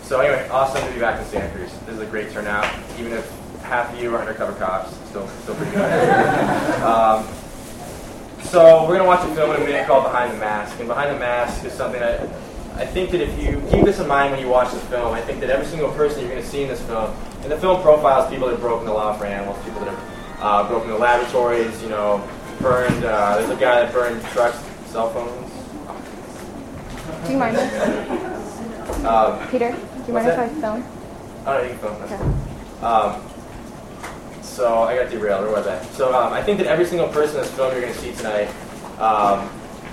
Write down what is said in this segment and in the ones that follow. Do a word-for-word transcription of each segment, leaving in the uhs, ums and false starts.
So anyway, awesome to be back in Santa Cruz. This is a great turnout, even if half of you are undercover cops. Still, still pretty good. um, so we're gonna watch a film in a minute called Behind the Mask, and Behind the Mask is something that I think that if you keep this in mind when you watch this film, I think that every single person you're gonna see in this film, and the film profiles people that have broken the law for animals, people that have uh, broken the laboratories, you know, burned. Uh, there's a guy that burned trucks, cell phones. Do you mind? Um, Peter, do you mind if I film? Oh, no, you can film. That's Okay. cool. Um, so I got derailed. Where was I? So um, I think that every single person in this film you're going to see tonight um,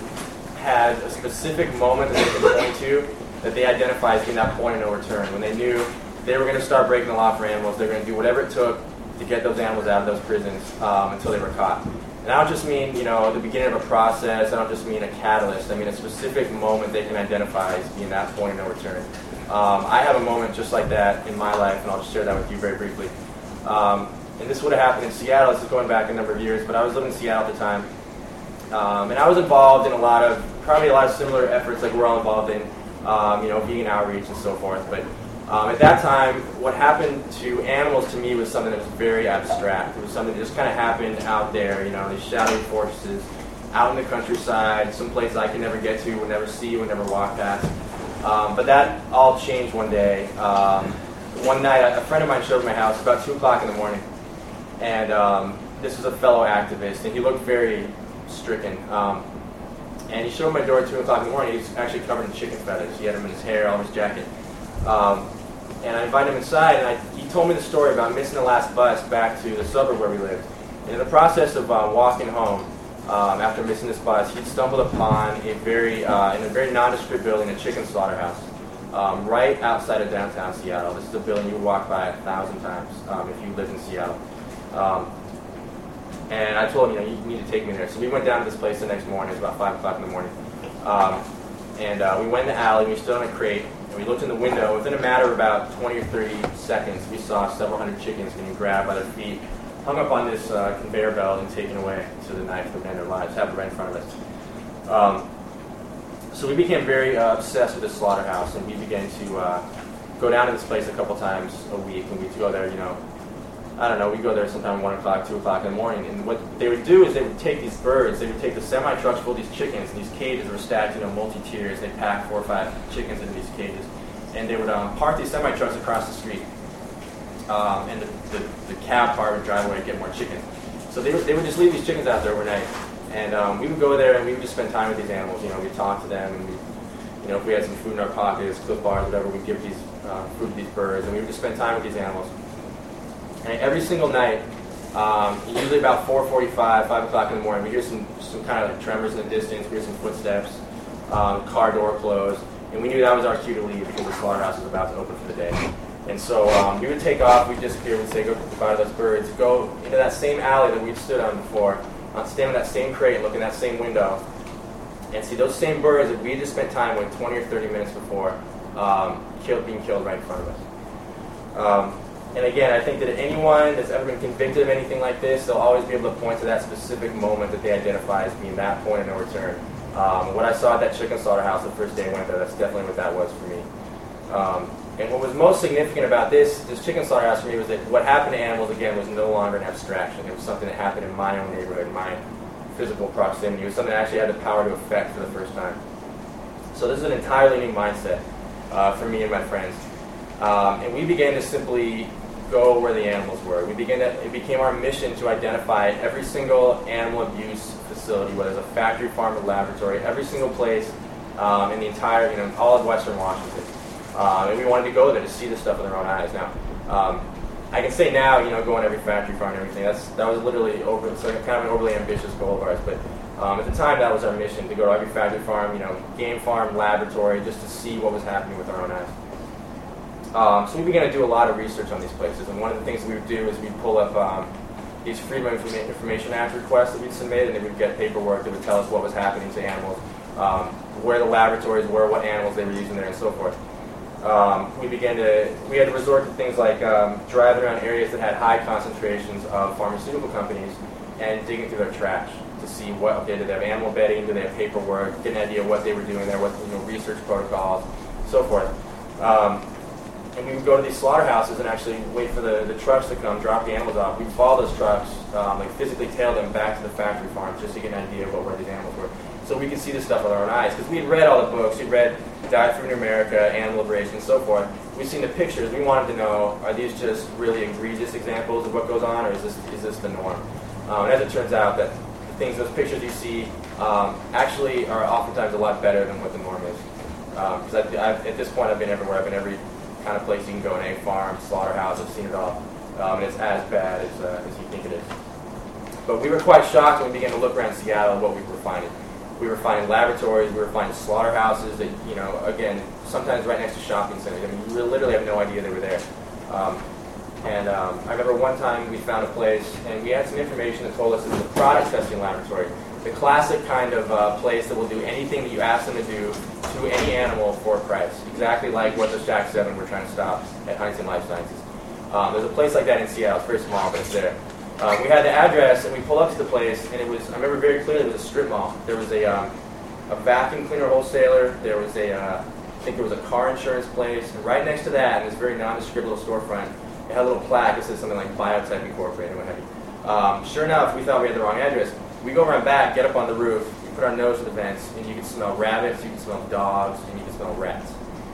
had a specific moment that they can point to that they identify as being that point of no return. When they knew they were going to start breaking the law for animals, they were going to do whatever it took to get those animals out of those prisons um, until they were caught. And I don't just mean, you know, the beginning of a process. I don't just mean a catalyst. I mean a specific moment they can identify as being that point of no return. Um, I have a moment just like that in my life, and I'll just share that with you very briefly. Um, and this would have happened in Seattle. This is going back a number of years, but I was living in Seattle at the time. Um, and I was involved in a lot of, probably a lot of similar efforts like we're all involved in, um, you know, vegan outreach and so forth. But um, at that time, what happened to animals to me was something that was very abstract. It was something that just kind of happened out there, you know, these shadowy fortresses, out in the countryside, someplace I could never get to, would never see, would never walk past. Um, but that all changed one day. Um, one night, a friend of mine showed up at my house about two o'clock in the morning. And um, this was a fellow activist, and he looked very stricken. Um, and he showed up at my door at two o'clock in the morning. He was actually covered in chicken feathers. He had them in his hair, all his jacket. Um, and I invited him inside, and I, he told me the story about missing the last bus back to the suburb where we lived. And in the process of uh, walking home, um, after missing this bus, he'd stumbled upon a very, uh, in a very nondescript building, a chicken slaughterhouse, um, right outside of downtown Seattle. This is a building you would walk by a thousand times um, if you lived in Seattle. Um, and I told him, you know, you need to take me there. So we went down to this place the next morning. It was about five o'clock in the morning. Um, and uh, we went in the alley, we stood on a crate, and we looked in the window. Within a matter of about twenty or thirty seconds, we saw several hundred chickens getting grabbed by their feet, hung up on this uh, conveyor belt, and taken away to the knife that would end their lives, happened right in front of us. Um, so we became very uh, obsessed with this slaughterhouse, and we began to uh, go down to this place a couple times a week, and we'd go there, you know, I don't know, we'd go there sometime one o'clock, two o'clock in the morning, and what they would do is they would take these birds, they would take the semi-trucks full of these chickens, and these cages were stacked, you know, multi-tiers. They'd pack four or five chickens into these cages, and they would um, park these semi-trucks across the street, um, and the, the, the cab car would drive away to get more chickens. So they would, they would just leave these chickens out there overnight, and um, we would go there and we would just spend time with these animals. You know, we'd talk to them, and we, you know, if we had some food in our pockets, Clif Bars, whatever, we'd give these uh, food to these birds, and we would just spend time with these animals. And every single night, um, usually about four forty-five, five o'clock in the morning, we hear some, some kind of like tremors in the distance, we hear some footsteps, um, car door closed, and we knew that was our cue to leave because the slaughterhouse was about to open for the day. And so um, we would take off, we'd disappear, we'd say go goodbye to those birds, go into that same alley that we'd stood on before, uh, stand in that same crate, look in that same window, and see those same birds that we had just spent time with twenty or thirty minutes before, um, killed, being killed right in front of us. Um, And again, I think that anyone that's ever been convicted of anything like this, they'll always be able to point to that specific moment that they identify as being that point of no return. Um, when I saw that chicken slaughterhouse the first day I went there, that's definitely what that was for me. Um, and what was most significant about this, this chicken slaughterhouse for me was that what happened to animals, again, was no longer an abstraction. It was something that happened in my own neighborhood, my physical proximity. It was something that actually had the power to affect for the first time. So this is an entirely new mindset uh, for me and my friends. Um, and we began to simply go where the animals were. We began to, it became our mission to identify every single animal abuse facility, whether it's a factory, farm, or laboratory, every single place um, in the entire, you know, all of Western Washington. Um, and we wanted to go there to see the stuff with our own eyes. Now, um, I can say now, you know, go on every factory, farm, and everything. That's that was literally over. It's like kind of an overly ambitious goal of ours, but um, at the time that was our mission, to go to every factory, farm, you know, game farm, laboratory, just to see what was happening with our own eyes. Um, so we began to do a lot of research on these places, and one of the things that we would do is we'd pull up um, these Freedom of Information Act requests that we'd submit, and then we'd get paperwork that would tell us what was happening to animals, um, where the laboratories were, what animals they were using there, and so forth. Um, we began to, we had to resort to things like um, driving around areas that had high concentrations of pharmaceutical companies and digging through their trash to see what, okay, did they have animal bedding, did they have paperwork, get an idea of what they were doing there, what, you know, research protocols, so forth. Um, and we would go to these slaughterhouses and actually wait for the, the trucks to come, drop the animals off. We'd follow those trucks, um, like physically tail them back to the factory farms just to get an idea about where these animals were. So we could see this stuff with our own eyes. Because we had read all the books, we'd read Diet Food in America, Animal Liberation, and so forth. We'd seen the pictures. We wanted to know, are these just really egregious examples of what goes on, or is this, is this the norm? Um, and as it turns out, that the things, those pictures you see, um, actually are oftentimes a lot better than what the norm is. Because um, I've, I've, at this point, I've been everywhere. I've been every kind of place you can go, an egg farm, slaughterhouse. I've seen it all. Um, and it's as bad as, uh, as you think it is. But we were quite shocked when we began to look around Seattle and what we were finding. We were finding laboratories, we were finding slaughterhouses that, you know, again, sometimes right next to shopping centers. I mean, you literally have no idea they were there. Um, and um, I remember one time we found a place, and we had some information that told us it was a product testing laboratory. The classic kind of uh, place that will do anything that you ask them to do to any animal for a price. Exactly like what the Shack seven we're trying to stop at Huntington Life Sciences. Um, there's a place like that in Seattle. It's very small, but it's there. Um, we had the address, and we pulled up to the place, and it was, I remember very clearly, it was a strip mall. There was a, um, a vacuum cleaner wholesaler. There was a, uh, I think there was a car insurance place. And right next to that, in this very nondescript little storefront, it had a little plaque that said something like Biotech Incorporated, what have you. Um, sure enough, we thought we had the wrong address. We go around back, get up on the roof, we put our nose to the vents, and you can smell rabbits, you can smell dogs, and you can smell rats.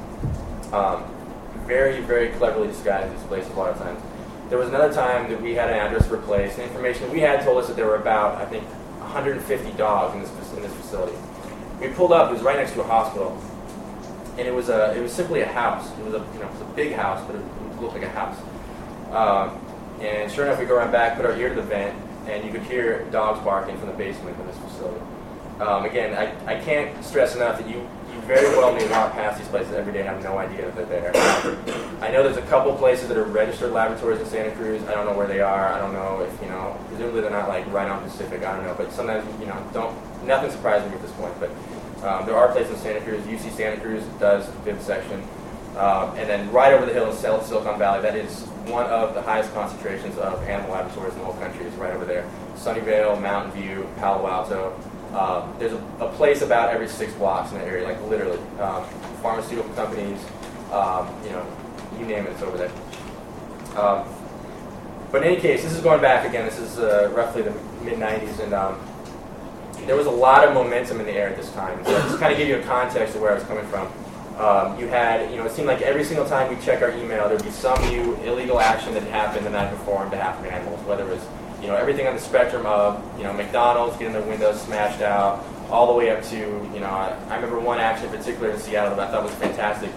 Um, very, very cleverly disguised, this place a lot of times. There was another time that we had an address for a place. The information we had told us that there were about, I think, one hundred fifty dogs in this in this facility. We pulled up. It was right next to a hospital, and it was a it was simply a house. It was a you know it was a big house, but it, it looked like a house. Um, and sure enough, we go around back, put our ear to the vent, and you could hear dogs barking from the basement of this facility. Um, again, I, I can't stress enough that you. You very well may walk past these places every day and have no idea that they're there. I know there's a couple places that are registered laboratories in Santa Cruz. I don't know where they are. I don't know if, you know, presumably they're not like right on Pacific. I don't know. But sometimes, you know, don't, nothing surprises me at this point. But um, there are places in Santa Cruz. U C Santa Cruz does vivisection. Um, and then right over the hill in Sil- Silicon Valley, that is one of the highest concentrations of animal laboratories in the whole country, is right over there. Sunnyvale, Mountain View, Palo Alto. Um, there's a, a place about every six blocks in that area, like literally. Um, pharmaceutical companies, um, you know, you name it, it's over there. Um, but in any case, this is going back again. This is uh, roughly the mid nineties, and um, there was a lot of momentum in the air at this time. So just kind of give you a context of where I was coming from. Um, you had, you know, it seemed like every single time we check our email, there'd be some new illegal action that happened the night before on behalf of animals, whether it was, you know, everything on the spectrum of, you know, McDonald's getting their windows smashed out, all the way up to, you know, I, I remember one action in particular in Seattle that I thought was fantastic.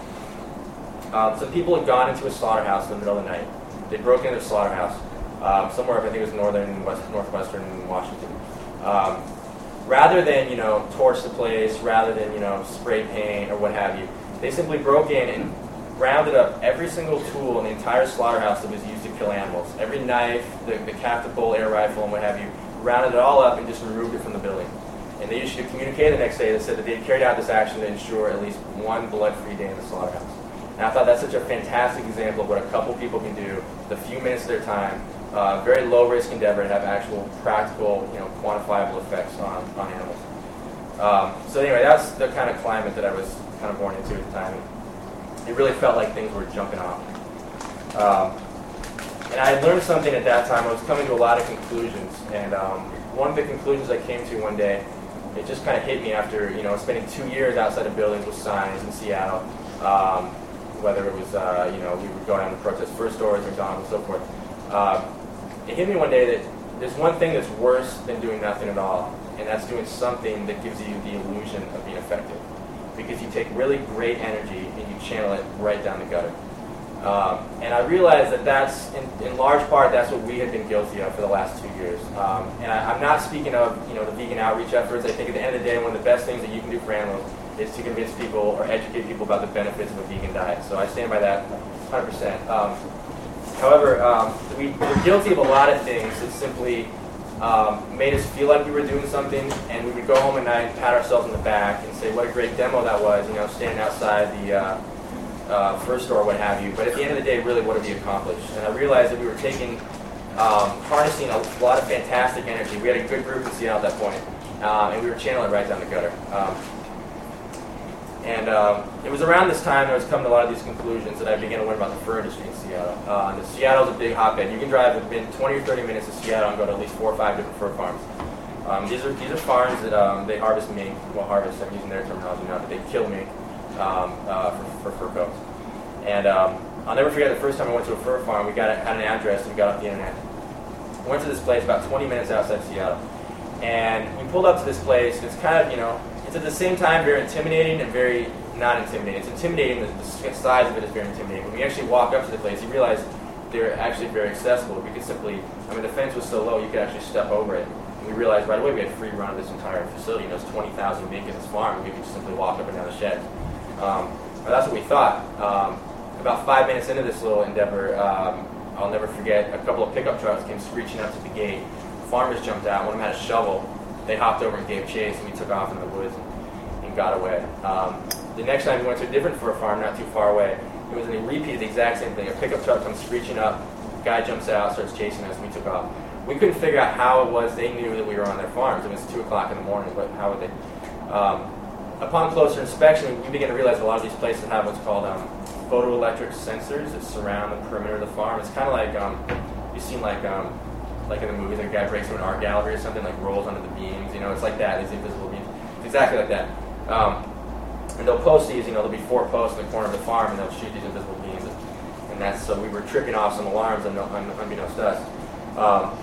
Um, some people had gone into a slaughterhouse in the middle of the night. They broke into a slaughterhouse um, somewhere, I think it was northern, west, northwestern Washington. Um, rather than, you know, torch the place, rather than, you know, spray paint or what have you, they simply broke in and rounded up every single tool in the entire slaughterhouse that was used to kill animals. Every knife, the, the captive air rifle, and what have you, rounded it all up and just removed it from the building. And they issued a communique the next day that said that they had carried out this action to ensure at least one blood-free day in the slaughterhouse. And I thought that's such a fantastic example of what a couple people can do, the few minutes of their time, uh, very low-risk endeavor to have actual practical, you know, quantifiable effects on, on animals. Um, so anyway, that's the kind of climate that I was kind of born into at the time. It really felt like things were jumping off. Um, and I had learned something at that time. I was coming to a lot of conclusions. And um, one of the conclusions I came to one day, it just kind of hit me after, you know, spending two years outside of buildings with signs in Seattle. Um, whether it was, uh, you know, we would go down to protest first stores, McDonald's, and so forth. Uh, it hit me one day that there's one thing that's worse than doing nothing at all, and that's doing something that gives you the illusion of being effective. Because you take really great energy and you channel it right down the gutter. Um, and I realized that that's, in, in large part, that's what we had been guilty of for the last two years. Um, and I, I'm not speaking of, you know, the vegan outreach efforts. I think at the end of the day, one of the best things that you can do for animals is to convince people or educate people about the benefits of a vegan diet. So I stand by that one hundred percent. Um, however, um, we were guilty of a lot of things that simply um, made us feel like we were doing something, and we would go home at night and pat ourselves on the back and say, what a great demo that was, you know, standing outside the uh, uh, first store, what have you. But at the end of the day, really, what have we accomplished? And I realized that we were taking, um, harnessing a lot of fantastic energy. We had a good group in Seattle at that point, um, and we were channeling it right down the gutter. Um, And um, it was around this time that I was coming to a lot of these conclusions that I began to learn about the fur industry in Seattle. Uh, and Seattle's a big hotbed. You can drive within twenty or thirty minutes of Seattle and go to at least four or five different fur farms. Um, these are these are farms that um, they harvest mink. Well, harvest, I'm using their terminology now, but they kill mink um, uh, for, for fur coats. And um, I'll never forget the first time I went to a fur farm. We got a, had an address and we got off the internet. I went to this place about twenty minutes outside Seattle. And we pulled up to this place. It's kind of, you know, it's at the same time very intimidating and very not intimidating. It's intimidating, the, the size of it is very intimidating. When we actually walk up to the place, you realize they're actually very accessible. We could simply, I mean, the fence was so low, you could actually step over it. And we realized right away we had free run of this entire facility. You know, there's twenty thousand mink in this farm, and we could just simply walk up and down the shed. Um, well, that's what we thought. Um, about five minutes into this little endeavor, um, I'll never forget, a couple of pickup trucks came screeching up to the gate. Farmers jumped out. One of them had a shovel. They hopped over and gave chase, and we took off in the woods and, and got away. Um, the next time we went to a different fur farm, not too far away. It was a repeat of the exact same thing. A pickup truck comes screeching up. Guy jumps out, starts chasing us, and we took off. We couldn't figure out how it was they knew that we were on their farms. It was two o'clock in the morning, but how would they? Um, upon closer inspection, we began to realize a lot of these places have what's called um, photoelectric sensors that surround the perimeter of the farm. It's kind of like um, you've seen like. Um, like in the movies, like a guy breaks through an art gallery or something, like rolls under the beams, you know, it's like that, these invisible beams. It's exactly like that. Um, and they'll post these, you know, there'll be four posts in the corner of the farm, and they'll shoot these invisible beams. And, and that's, so we were tripping off some alarms un, un, unbeknownst to us. Um,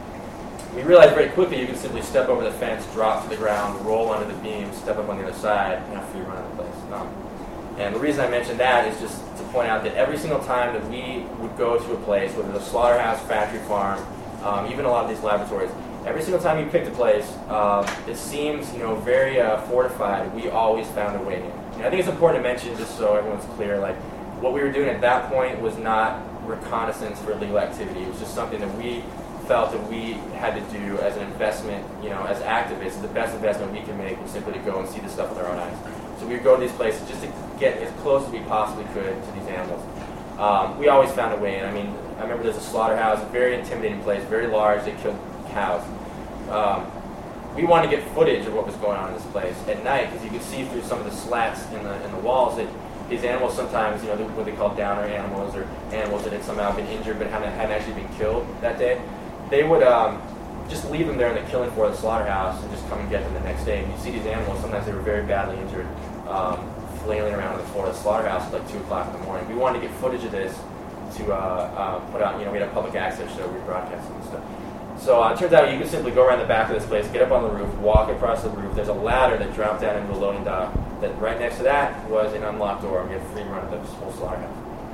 we realized very quickly you can simply step over the fence, drop to the ground, roll under the beams, step up on the other side, and have free run of the place. Um, and the reason I mentioned that is just to point out that every single time that we would go to a place, whether it's a slaughterhouse, factory farm, Um, even a lot of these laboratories, every single time you picked a place, um, it seems, you know, very uh, fortified. We always found a way in. And I think it's important to mention, just so everyone's clear, like what we were doing at that point was not reconnaissance for illegal activity. It was just something that we felt that we had to do as an investment, you know, as activists. The best investment we can make was simply to go and see this stuff with our own eyes. So we would go to these places just to get as close as we possibly could to these animals. Um, we always found a way in. I mean, I remember there's a slaughterhouse, a very intimidating place, very large. They killed cows. Um, we wanted to get footage of what was going on in this place at night because you could see through some of the slats in the in the walls that these animals sometimes, you know, what they call downer animals or animals that had somehow been injured but hadn't, hadn't actually been killed that day. They would um, just leave them there in the killing floor of the slaughterhouse and just come and get them the next day. And you see these animals, sometimes they were very badly injured. Um, flailing around on the floor of the slaughterhouse at like two o'clock in the morning. We wanted to get footage of this to uh, uh, put out, you know, we had a public access show, we were broadcasting and stuff. So uh, it turns out you can simply go around the back of this place, get up on the roof, walk across the roof. There's a ladder that dropped down into a loading dock. That right next to that was an unlocked door, and we had free run of the whole slaughterhouse.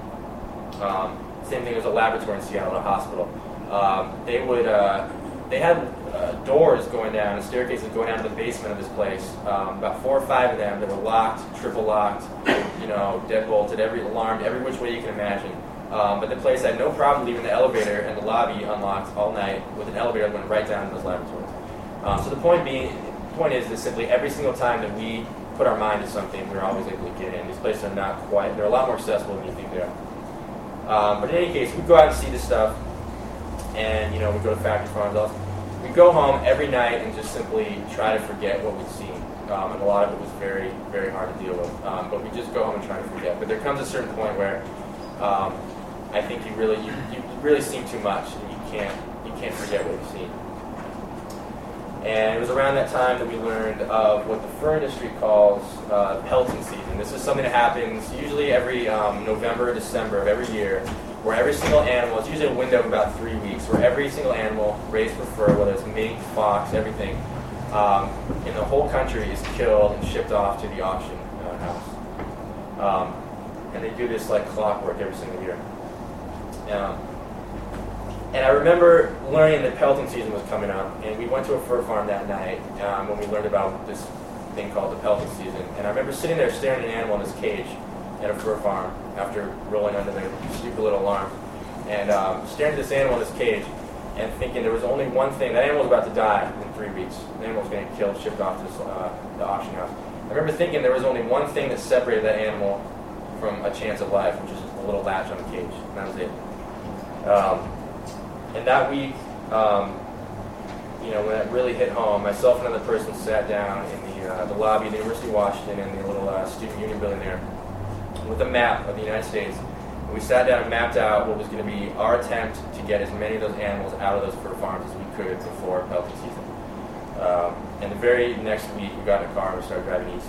Um, same thing, there's a laboratory in Seattle, a hospital. Um, they would, uh, they had uh, doors going down, and staircases going down to the basement of this place. Um, about four or five of them that were locked, triple locked, you know, deadbolted, every alarmed, every which way you can imagine. Um, but the place had no problem leaving the elevator and the lobby unlocked all night with an elevator that went right down to those laboratories. Um, so the point being, the point is that simply every single time that we put our mind to something, we're always able to get in. These places are not quite, they're a lot more accessible than you think they are. Um, but in any case, we go out and see this stuff, and, you know, we go to factory farms also. We go home every night and just simply try to forget what we've seen. Um, and a lot of it was very, very hard to deal with. Um, but we just go home and try to forget. But there comes a certain point where um, I think you really, you, you really seen too much, and you can't, you can't forget what you've seen. And it was around that time that we learned of what the fur industry calls uh, pelting season. This is something that happens usually every um, November or December of every year, where every single animal, it's usually a window of about three weeks, where every single animal raised for fur, whether it's mink, fox, everything, um, in the whole country is killed and shipped off to the auction uh, house. Um, and they do this like clockwork every single year. Um, and I remember learning that pelting season was coming up, and we went to a fur farm that night um, when we learned about this thing called the pelting season. And I remember sitting there staring at an animal in this cage at a fur farm after rolling under the stupid little alarm, and um, staring at this animal in this cage and thinking there was only one thing. That animal was about to die in three weeks. The animal was getting killed, shipped off to this, uh, the auction house. I remember thinking there was only one thing that separated that animal from a chance of life, which is a little latch on the cage, and that was it. Um, and that week, um, you know, when that really hit home, myself and another person sat down in the, uh, the lobby of the University of Washington in the little uh, student union building there with a map of the United States. And we sat down and mapped out what was going to be our attempt to get as many of those animals out of those fur farms as we could before pelting season. Um, and the very next week, we got in a car and we started driving east.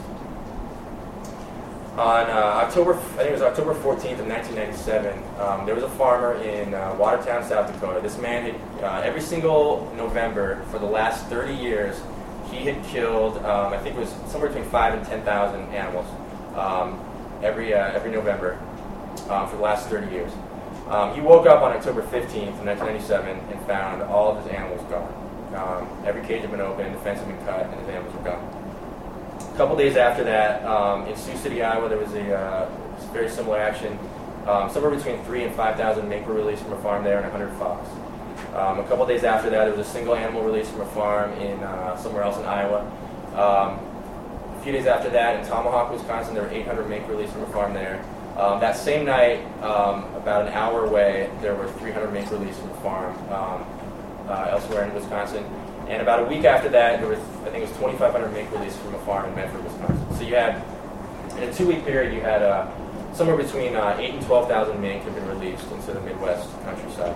On uh, October, I think it was October fourteenth of nineteen ninety-seven, um, there was a farmer in uh, Watertown, South Dakota. This man had, uh, every single November for the last thirty years, he had killed, um, I think it was somewhere between five and ten thousand animals um, every uh, every November um, for the last thirty years. Um, he woke up on October fifteenth of nineteen ninety-seven and found all of his animals gone. Um, every cage had been opened, the fence had been cut, and his animals were gone. A couple days after that, um, in Sioux City, Iowa, there was a uh, very similar action. Um, somewhere between three and five thousand mink were released from a farm there, and one hundred fox. Um, a couple days after that, there was a single animal released from a farm in uh, somewhere else in Iowa. Um, a few days after that, in Tomahawk, Wisconsin, there were eight hundred mink released from a farm there. Um, that same night, um, about an hour away, there were three hundred mink released from a farm um, uh, elsewhere in Wisconsin. And about a week after that, there was, I think it was twenty-five hundred mink released from a farm in Medford, Wisconsin. So you had, in a two-week period, you had uh, somewhere between uh, eight and twelve thousand mink had been released into the Midwest countryside.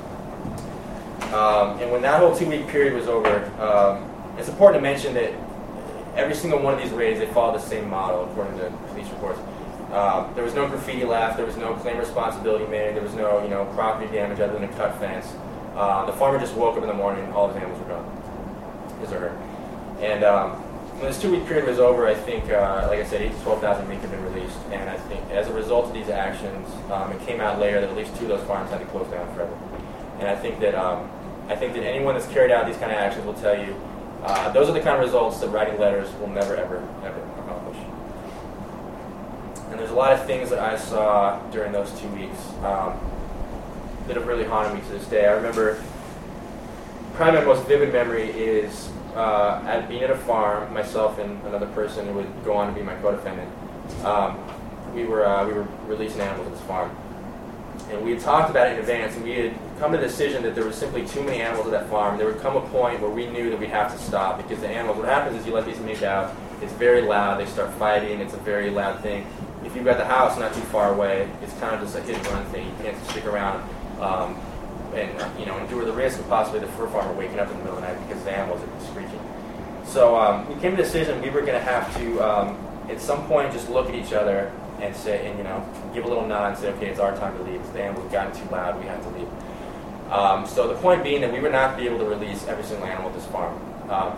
Um, and when that whole two-week period was over, um, it's important to mention that every single one of these raids, they followed the same model, according to police reports. Um, there was no graffiti left, there was no claim responsibility made, there was no, you know, property damage other than a cut fence. Uh, the farmer just woke up in the morning and all his animals were gone. His or her. And um, when this two-week period was over, I think, uh, like I said, eight to twelve thousand mink had been released. And I think as a result of these actions, um, it came out later that at least two of those farms had to close down forever. And I think that um, I think that anyone that's carried out these kind of actions will tell you uh, those are the kind of results that writing letters will never, ever, ever accomplish. And there's a lot of things that I saw during those two weeks um, that have really haunted me to this day. I remember, probably my most vivid memory is uh, at being at a farm, myself and another person who would go on to be my co-defendant. Um, we were uh, we were releasing animals at this farm, and we had talked about it in advance, and we had come to the decision that there was simply too many animals at that farm. There would come a point where we knew that we'd have to stop because the animals. What happens is you let these mink out. It's very loud. They start fighting. It's a very loud thing. If you've got the house not too far away, it's kind of just a hit and run thing. You can't just stick around. Um, and you know, endure the risk of possibly the fur farmer waking up in the middle of the night because the animals are screeching. So um, we came to the decision we were going to have to, um, at some point, just look at each other and say, and you know, give a little nod and say, okay, it's our time to leave. The animals have gotten too loud. We have to leave. Um, so the point being that we would not be able to release every single animal at this farm. Um,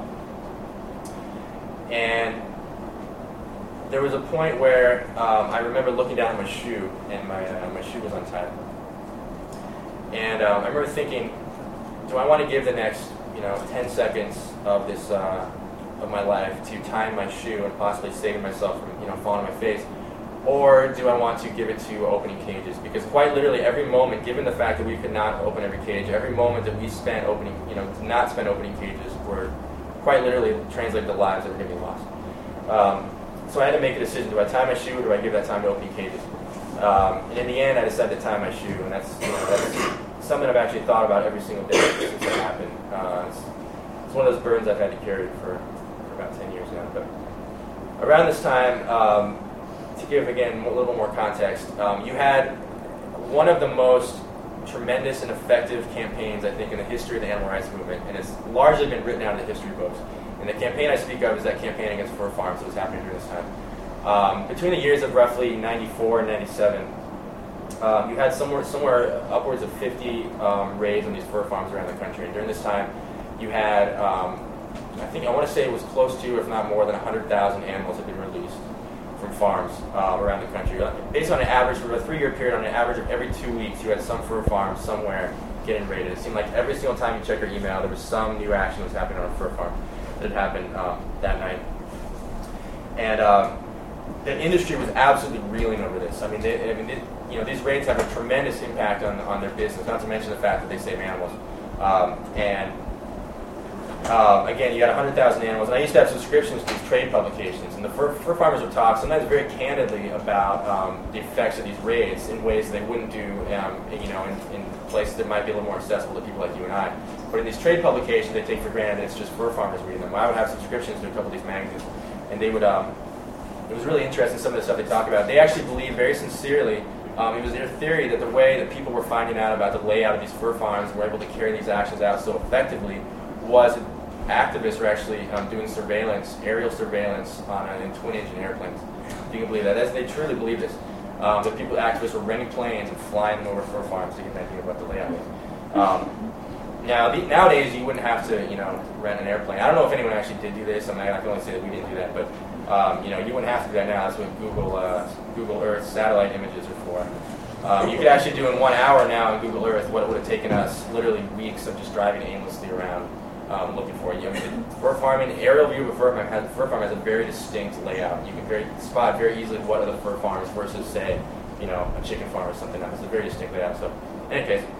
and there was a point where um, I remember looking down at my shoe, and my uh, my shoe was untied. And um, I remember thinking, do I want to give the next, you know, ten seconds of this uh, of my life to tying my shoe and possibly saving myself from, you know, falling on my face, or do I want to give it to opening cages? Because quite literally, every moment, given the fact that we could not open every cage, every moment that we spent opening, you know, to not spend opening cages, were quite literally translated to lives that were going to be lost. Um, so I had to make a decision: do I tie my shoe, or do I give that time to opening cages? Um, and in the end, I decided to tie my shoe, and that's, you know, that's something I've actually thought about every single day since it happened. Uh, it's, it's one of those burdens I've had to carry for, for about ten years now. But around this time, um, to give, again, a little bit more context, um, you had one of the most tremendous and effective campaigns, I think, in the history of the animal rights movement, and it's largely been written out in the history books. And the campaign I speak of is that campaign against fur farms that was happening during this time. Um, between the years of roughly ninety-four and ninety-seven, um, you had somewhere, somewhere upwards of fifty um, raids on these fur farms around the country. And during this time, you had, um, I think, I want to say it was close to, if not more than, one hundred thousand animals had been released from farms uh, around the country. Based on an average, for a three-year period, on an average of every two weeks, you had some fur farm somewhere getting raided. It seemed like every single time you check your email, there was some new action that was happening on a fur farm that had happened um, that night. And um, the industry was absolutely reeling over this. I mean, they, I mean, they, you know, these raids have a tremendous impact on on their business. Not to mention the fact that they save animals. Um, and Um, again, you got one hundred thousand animals, and I used to have subscriptions to these trade publications, and the fur, fur farmers would talk sometimes very candidly about um, the effects of these raids in ways they wouldn't do, um, you know, in, in places that might be a little more accessible to people like you and I. But in these trade publications, they take for granted that it's just fur farmers reading them. I would have subscriptions to a couple of these magazines, and they would. Um, it was really interesting some of the stuff they talk about. They actually believe very sincerely. Um, it was their theory that the way that people were finding out about the layout of these fur farms and were able to carry these actions out so effectively was that activists were actually um, doing surveillance, aerial surveillance on uh, in twin-engine airplanes. You can believe that. That's, they truly believe this. Um, that people, activists were renting planes and flying them over fur farms to get an idea about the layout. Um, now, the, nowadays, you wouldn't have to, you know, rent an airplane. I don't know if anyone actually did do this. I mean, I can only say that we didn't do that, but um, you know, you wouldn't have to do that now. That's what Google uh, Google Earth satellite images are for. Um, you could actually do in one hour now in Google Earth what it would have taken us literally weeks of just driving aimlessly around um, looking for it. You know, I mean, fur farming, aerial view of a fur farm has, fur farm has a very distinct layout. You can very spot very easily what are the fur farms versus, say, you know, a chicken farm or something else. It's a very distinct layout. So, in any case,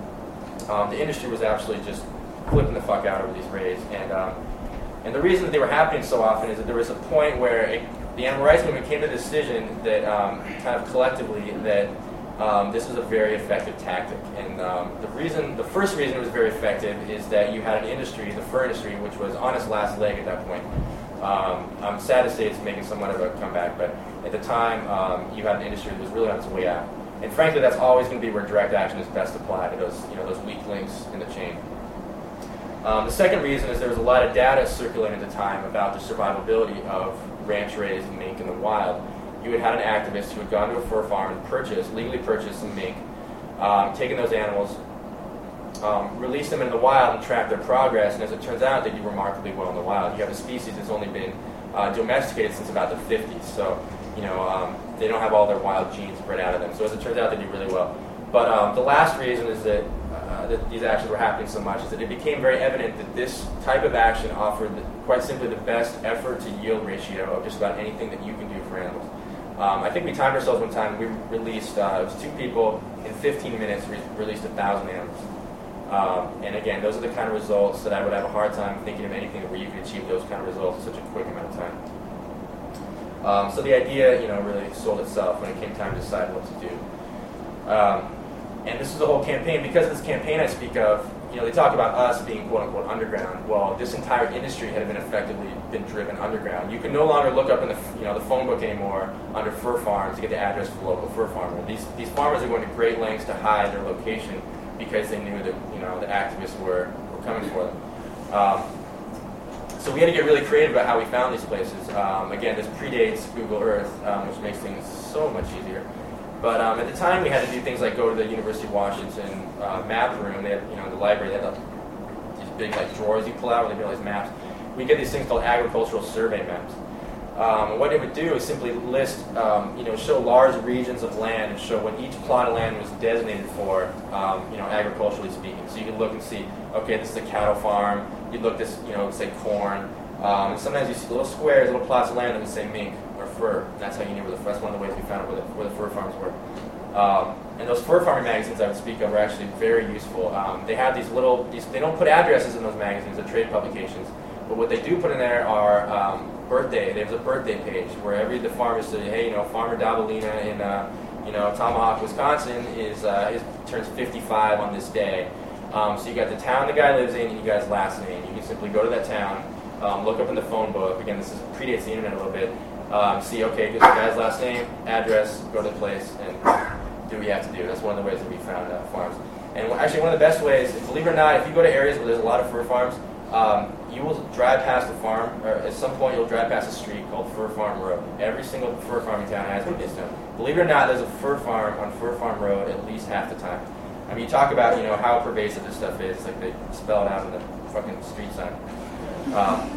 um, the industry was actually just flipping the fuck out over these raids, and um, and the reason that they were happening so often is that there was a point where it, the animal rights movement came to the decision that um, kind of collectively that um, this was a very effective tactic. And um, the reason, the first reason it was very effective is that you had an industry, the fur industry, which was on its last leg at that point. Um, I'm sad to say it's making somewhat of a comeback, but at the time um, you had an industry that was really on its way out. And frankly, that's always going to be where direct action is best applied, to those, you know, those weak links in the chain. Um, the second reason is there was a lot of data circulating at the time about the survivability of ranch-raised mink in the wild. You had had an activist who had gone to a fur farm and purchased, legally purchased some mink, um, taken those animals, um, released them in the wild and tracked their progress, and as it turns out, they do remarkably well in the wild. You have a species that's only been uh, domesticated since about the fifties, so you know um, they don't have all their wild genes bred out of them. So as it turns out, they do really well. But um, the last reason is that Uh, that these actions were happening so much is that it became very evident that this type of action offered the, quite simply the best effort to yield ratio of just about anything that you can do for animals. Um, I think we timed ourselves one time. We released, uh, it was two people, in fifteen minutes, we released one thousand animals. Um, and again, those are the kind of results that I would have a hard time thinking of anything where you could achieve those kind of results in such a quick amount of time. Um, so the idea, you know, really sold itself when it came time to decide what to do. Um, And this is the whole campaign. Because of this campaign I speak of, you know, they talk about us being quote-unquote underground. Well, this entire industry had been effectively been driven underground. You can no longer look up in the, you know, the phone book anymore under fur farms to get the address for the local fur farmer. These, these farmers are going to great lengths to hide their location because they knew that, you know, the activists were, were coming for them. Um, so we had to get really creative about how we found these places. Um, again, this predates Google Earth, um, which makes things so much easier. But um, at the time, we had to do things like go to the University of Washington uh, map room. They had, you know, the library, they had uh, these big like drawers you pull out where they build these maps. We get these things called agricultural survey maps. Um, and what it would do is simply list, um, you know, show large regions of land and show what each plot of land was designated for, um, you know, agriculturally speaking. So you could look and see, okay, this is a cattle farm. You'd look this, you know, say corn. Um, and sometimes you see little squares, little plots of land that would say mink or fur. And that's how you knew where the, that's one of the ways we found out where the, where the fur farms were. Um, and those fur farming magazines I would speak of are actually very useful. Um, they have these little, these, they don't put addresses in those magazines, they're trade publications. But what they do put in there are um, birthday. There's a birthday page where every the farmers say, hey, you know, Farmer Dabalina in, uh, you know, Tomahawk, Wisconsin is uh, is turns fifty-five on this day. Um, so you got the town the guy lives in and you guy's last name. You can simply go to that town. Um, look up in the phone book. Again, this is predates the internet a little bit. Um, see, okay, here's the guy's last name, address, go to the place, and do what you have to do. That's one of the ways that we found uh, farms. And actually, one of the best ways, believe it or not, if you go to areas where there's a lot of fur farms, um, you will drive past a farm, or at some point you'll drive past a street called Fur Farm Road. Every single fur farming town has one of these now. Believe it or not, there's a fur farm on Fur Farm Road at least half the time. I mean, you talk about, you know, how pervasive this stuff is, like they spell it out in the fucking street sign. Um,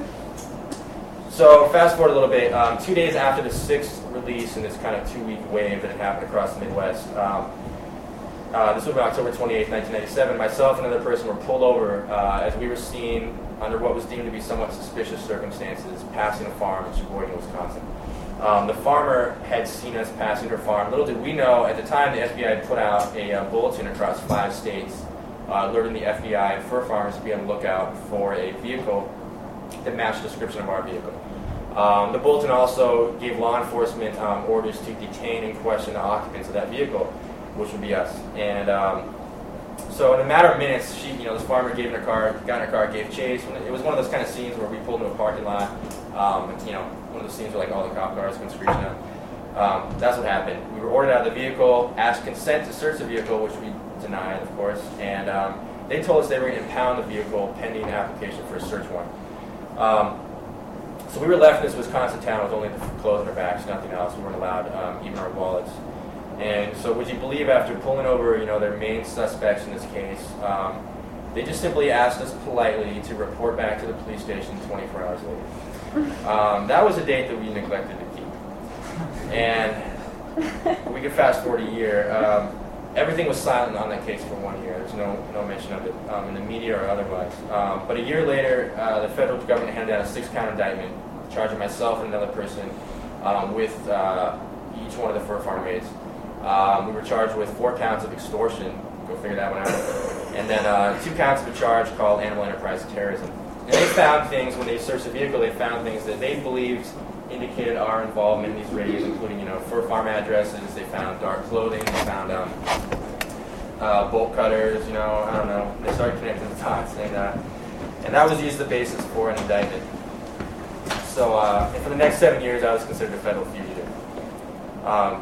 so fast forward a little bit, um, two days after the sixth release in this kind of two-week wave that had happened across the Midwest, um, uh, this was on October twenty-eighth, nineteen ninety-seven, myself and another person were pulled over uh, as we were seen under what was deemed to be somewhat suspicious circumstances passing a farm in Sheboygan, Wisconsin. Um, the farmer had seen us passing her farm. Little did we know, at the time the F B I had put out a uh, bulletin across five states uh, alerting the F B I and fur farmers to be on the lookout for a vehicle that matched the description of our vehicle. Um, the bulletin also gave law enforcement um, orders to detain and question the occupants of that vehicle, which would be us. And um, so in a matter of minutes, she, you know, this farmer gave in her car, got in her car, gave chase. It was one of those kind of scenes where we pulled into a parking lot. Um, you know, one of those scenes where like all the cop cars come screeching out. Um, that's what happened. We were ordered out of the vehicle, asked consent to search the vehicle, which we denied, of course. And um, they told us they were going to impound the vehicle pending an application for a search warrant. Um, so we were left in this Wisconsin town with only the clothes on our backs, nothing else. We weren't allowed um, even our wallets. And so would you believe after pulling over, you know, their main suspects in this case, um, they just simply asked us politely to report back to the police station twenty-four hours later. Um, that was a date that we neglected to keep. And we could fast forward a year. Um, everything was silent on that case for one year. There's no no mention of it um, in the media or otherwise. Um, but a year later, uh, the federal government handed out a six-count indictment charging myself and another person um, with uh, each one of the fur farm maids. Um, we were charged with four counts of extortion. Go figure that one out. And then uh, two counts of a charge called animal enterprise terrorism. And they found things, when they searched the vehicle, they found things that they believed indicated our involvement in these raids, including, you know, fur farm addresses. They found dark clothing. They found um, uh, bolt cutters. You know, I don't know. They started connecting the dots, and uh, and that was used as the basis for an indictment. So, uh, and for the next seven years, I was considered a federal fugitive. Um,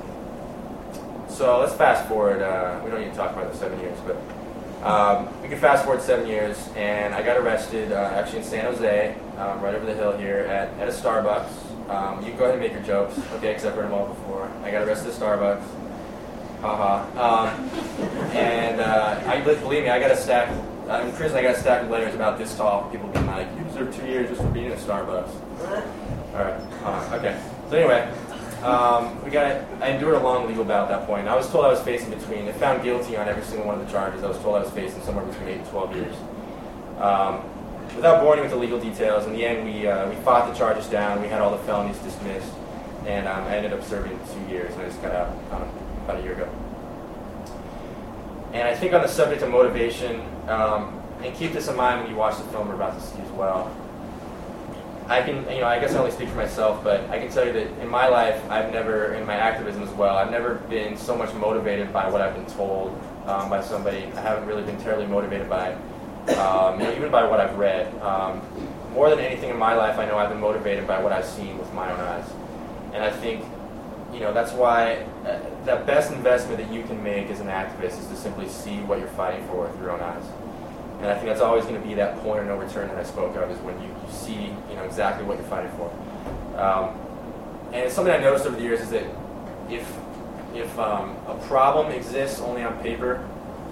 so let's fast forward. Uh, we don't need to talk about the seven years, but. Um, we can fast forward seven years, and I got arrested uh, actually in San Jose, um, right over the hill here, at, at a Starbucks. Um, you can go ahead and make your jokes, okay, because I've heard them all before. I got arrested at Starbucks. Haha. Um, and uh, I, believe me, I got a stack, uh, in prison I got a stack of letters about this tall, people being like, you deserve two years just for being at Starbucks. Alright, uh, okay. So anyway. Um, we got. I endured a long legal battle at that point. I was told I was facing between, if found guilty on every single one of the charges, I was told I was facing somewhere between eight and twelve years. Um, without boring you with the legal details, in the end we uh, we fought the charges down. We had all the felonies dismissed, and um, I ended up serving two years, and I just got out um, about a year ago. And I think on the subject of motivation, um, and keep this in mind when you watch the film we're about to see as well. I can, you know, I guess I only speak for myself, but I can tell you that in my life, I've never, in my activism as well, I've never been so much motivated by what I've been told um, by somebody. I haven't really been terribly motivated by, um, you know, even by what I've read. Um, more than anything in my life, I know I've been motivated by what I've seen with my own eyes. And I think, you know, that's why uh, the best investment that you can make as an activist is to simply see what you're fighting for with your own eyes. And I think that's always going to be that point of no return that I spoke of, is when you, you see, you know, exactly what you're fighting for. Um, and it's something I noticed over the years is that if if um, a problem exists only on paper,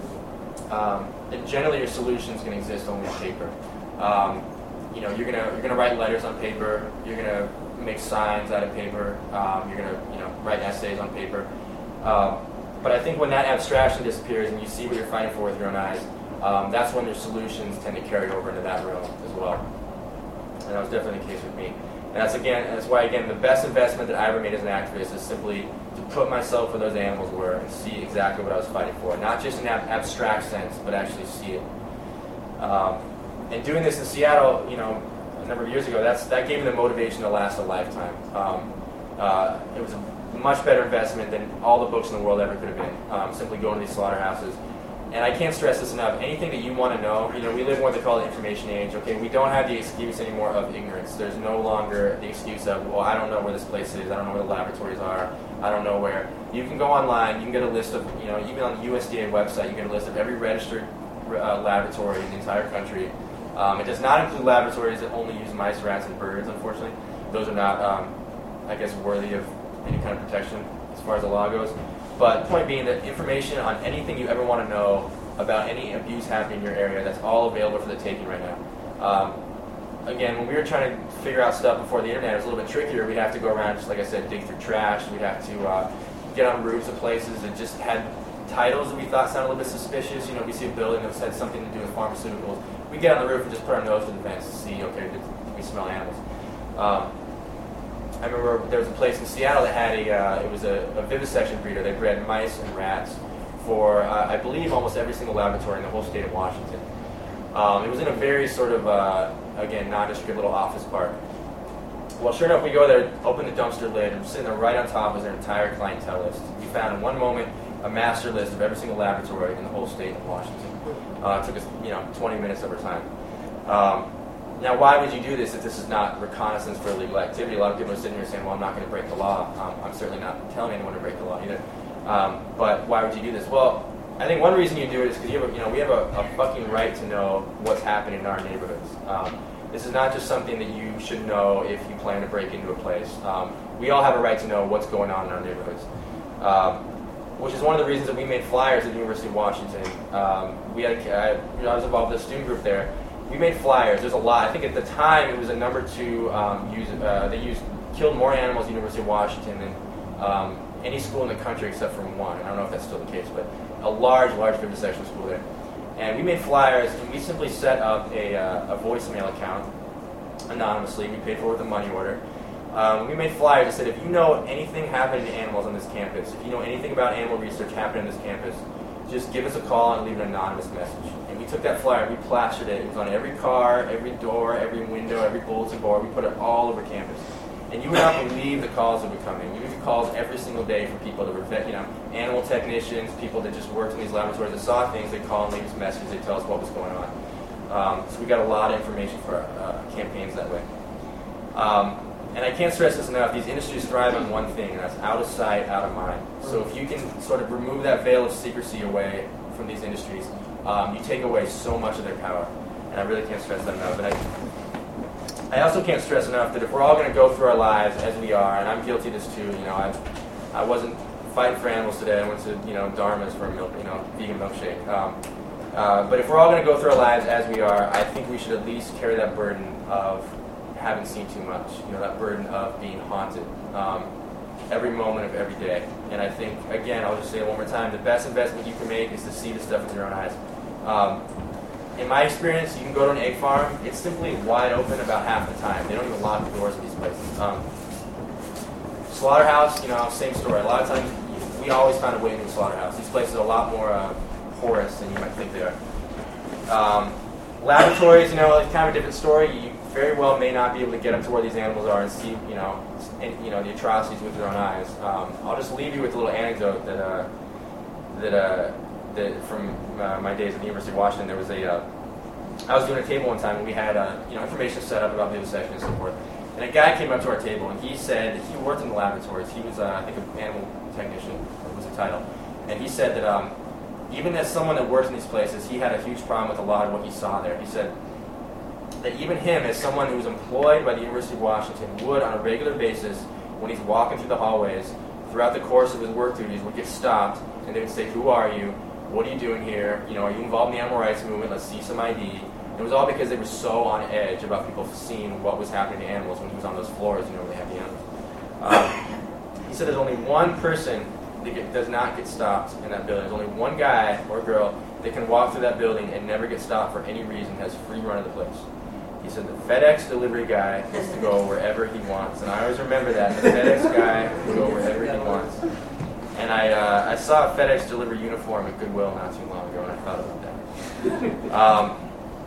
um, then generally your solution is going to exist only on paper. Um, you know, you're gonna you're gonna write letters on paper. You're gonna make signs out of paper. Um, you're gonna you know write essays on paper. Um, but I think when that abstraction disappears and you see what you're fighting for with your own eyes, Um, that's when their solutions tend to carry over into that realm as well. And that was definitely the case with me. And that's again, that's why again, the best investment that I ever made as an activist is simply to put myself where those animals were and see exactly what I was fighting for. Not just in that abstract sense, but actually see it. Um, and doing this in Seattle, you know, a number of years ago, that's that gave me the motivation to last a lifetime. Um, uh, it was a much better investment than all the books in the world ever could have been. Um, simply going to these slaughterhouses. And I can't stress this enough. Anything that you want to know, you know, we live in what they call the information age. Okay, we don't have the excuse anymore of ignorance. There's no longer the excuse of, well, I don't know where this place is. I don't know where the laboratories are. I don't know where. You can go online. You can get a list of, you know, even on the U S D A website, you get a list of every registered uh, laboratory in the entire country. Um, it does not include laboratories that only use mice, rats, and birds. Unfortunately, those are not, um, I guess, worthy of any kind of protection as far as the law goes. But point being that information on anything you ever want to know about any abuse happening in your area, that's all available for the taking right now. Um, again, when we were trying to figure out stuff before the internet, it was a little bit trickier. We'd have to go around, just like I said, dig through trash. We'd have to uh, get on roofs of places that just had titles that we thought sounded a little bit suspicious. You know, we see a building that had something to do with pharmaceuticals. We'd get on the roof and just put our nose to the vents to see, okay, did we smell animals? Um, I remember there was a place in Seattle that had a, uh, it was a, a vivisection breeder. They bred mice and rats for, uh, I believe, almost every single laboratory in the whole state of Washington. Um, it was in a very sort of, uh, again, nondescript little office park. Well, sure enough, we go there, open the dumpster lid, and sitting there right on top is their entire clientele list. We found in one moment a master list of every single laboratory in the whole state of Washington. Uh, it took us, you know, twenty minutes of our time. Um, now, why would you do this if this is not reconnaissance for illegal activity? A lot of people are sitting here saying, well, I'm not going to break the law. Um, I'm certainly not telling anyone to break the law either. Um, but why would you do this? Well, I think one reason you do it is because you have, a, you know, we have a, a fucking right to know what's happening in our neighborhoods. Um, this is not just something that you should know if you plan to break into a place. Um, we all have a right to know what's going on in our neighborhoods, um, which is one of the reasons that we made flyers at the University of Washington. Um, we had, I, you know, I was involved with a student group there. We made flyers. There's a lot. I think at the time it was a number two. Um, use, uh, they used killed more animals at the University of Washington than um, any school in the country except for one. I don't know if that's still the case, but a large, large vivisection school there. And we made flyers, and we simply set up a, uh, a voicemail account anonymously. We paid for it with a money order. Um, we made flyers that said, if you know anything happening to animals on this campus, if you know anything about animal research happening on this campus, just give us a call and leave an anonymous message. And we took that flyer, we plastered it. It was on every car, every door, every window, every bulletin board. We put it all over campus. And you would not believe the calls that would come in. We would get calls every single day from people that were, you know, animal technicians, people that just worked in these laboratories that saw things. They'd call and leave us messages. They'd tell us what was going on. Um, so we got a lot of information for our uh, campaigns that way. Um, and I can't stress this enough. These industries thrive on one thing, and that's out of sight, out of mind. So if you can sort of remove that veil of secrecy away from these industries, um, you take away so much of their power. And I really can't stress that enough. And I, I also can't stress enough that if we're all going to go through our lives as we are, and I'm guilty of this too, you know, I, I wasn't fighting for animals today. I went to, you know, Dharma's for a milk, you know, vegan milkshake. Um, uh, but if we're all going to go through our lives as we are, I think we should at least carry that burden of having seen too much. You know, that burden of being haunted um, every moment of every day. And I think, again, I'll just say it one more time, the best investment you can make is to see the stuff with your own eyes. Um, In my experience, you can go to an egg farm. It's simply wide open about half the time. They don't even lock the doors of these places. Um, slaughterhouse, you know, same story. A lot of times, we always find a way into a slaughterhouse. These places are a lot more uh, porous than you might think they are. Um, laboratories, you know, it's kind of a different story. You very well may not be able to get up to where these animals are and see, you know, and, you know, the atrocities with your own eyes. Um, I'll just leave you with a little anecdote that uh, that. Uh, That from uh, my days at the University of Washington. There was a, uh, I was doing a table one time, and we had uh, you know, information set up about vivisection and so forth. And a guy came up to our table, and he said that he worked in the laboratories. He was, uh, I think, an animal technician, was the title. And he said that um, even as someone that works in these places, he had a huge problem with a lot of what he saw there. He said that even him, as someone who was employed by the University of Washington, would on a regular basis, when he's walking through the hallways, throughout the course of his work duties, would get stopped, and they would say, "Who are you? What are you doing here? You know, are you involved in the animal rights movement? Let's see some I D." It was all because they were so on edge about people seeing what was happening to animals when he was on those floors, you know, where they have the animals. Um, he said there's only one person that get, does not get stopped in that building. There's only one guy or girl that can walk through that building and never get stopped for any reason, has free run of the place. He said the FedEx delivery guy gets to go wherever he wants. And I always remember that. The FedEx guy can go wherever he wants. And I uh, I saw a FedEx delivery uniform at Goodwill not too long ago, and I thought about that. um,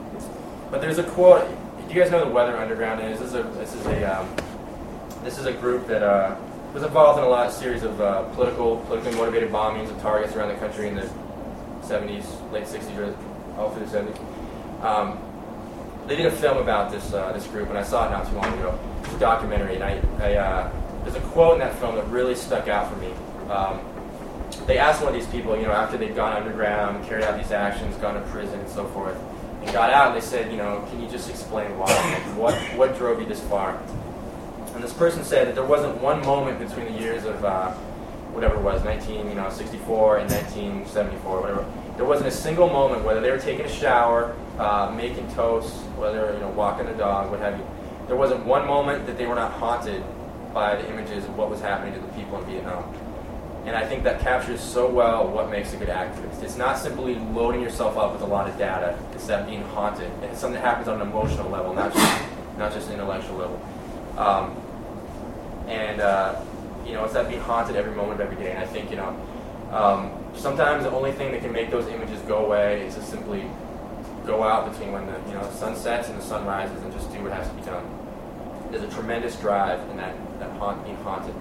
but there's a quote. Do you guys know who the Weather Underground is? This is a this is a um, this is a group that uh, was involved in a lot of series of uh, political politically motivated bombings of targets around the country in the seventies, late sixties, or all through the seventies. Um, they did a film about this uh, this group, and I saw it not too long ago. It's a documentary, and I, I uh, there's a quote in that film that really stuck out for me. Um, they asked one of these people, you know, after they'd gone underground, carried out these actions, gone to prison and so forth, and got out, and they said, you know, can you just explain why? Like, what what drove you this far? And this person said that there wasn't one moment between the years of uh, whatever it was, nineteen, you know, sixty-four and nineteen seventy-four, whatever. There wasn't a single moment, whether they were taking a shower, uh, making toast, whether, you know, walking the dog, what have you. There wasn't one moment that they were not haunted by the images of what was happening to the people in Vietnam. And I think that captures so well what makes a good activist. It's not simply loading yourself up with a lot of data. It's that being haunted. It's something that happens on an emotional level, not just not just an intellectual level. Um, and uh, you know, it's that being haunted every moment of every day. And I think, you know, Um, sometimes the only thing that can make those images go away is to simply go out between when the you know the sun sets and the sun rises and just do what has to be done. There's a tremendous drive in that, that haunt, being haunted.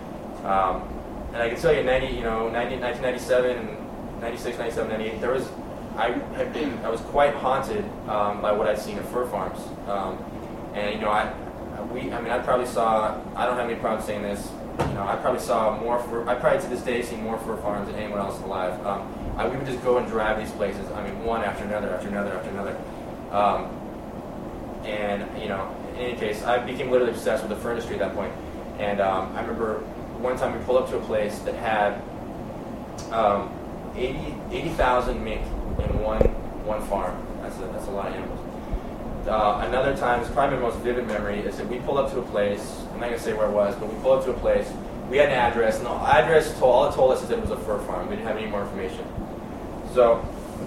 Um, and I can tell you, ninety, you know, nineteen ninety-seven, and ninety-six, ninety-seven, ninety-eight, there was, I had been, I was quite haunted um, by what I'd seen at fur farms. Um, and you know, I, we, I mean, I probably saw, I don't have any problem saying this, you know, I probably saw more fur, I probably to this day see more fur farms than anyone else alive. Um, I, we would just go and drive these places, I mean, one after another, after another, after another. Um, and, you know, in any case, I became literally obsessed with the fur industry at that point. And um, I remember one time we pulled up to a place that had um, eighty thousand mink in one one farm. That's a, that's a lot of animals. Uh, another time, it's probably my most vivid memory, is that we pulled up to a place, I'm not going to say where it was, but we pulled up to a place, we had an address, and the address, told, all it told us is that it was a fur farm. We didn't have any more information. So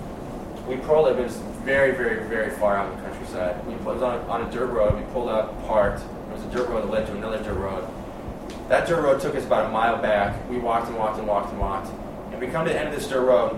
we pulled up, it was very, very, very far out in the countryside. We, it was on a, on a dirt road, we pulled up, parked, there was a dirt road that led to another dirt road. That dirt road took us about a mile back. We walked and walked and walked and walked. And we come to the end of this dirt road,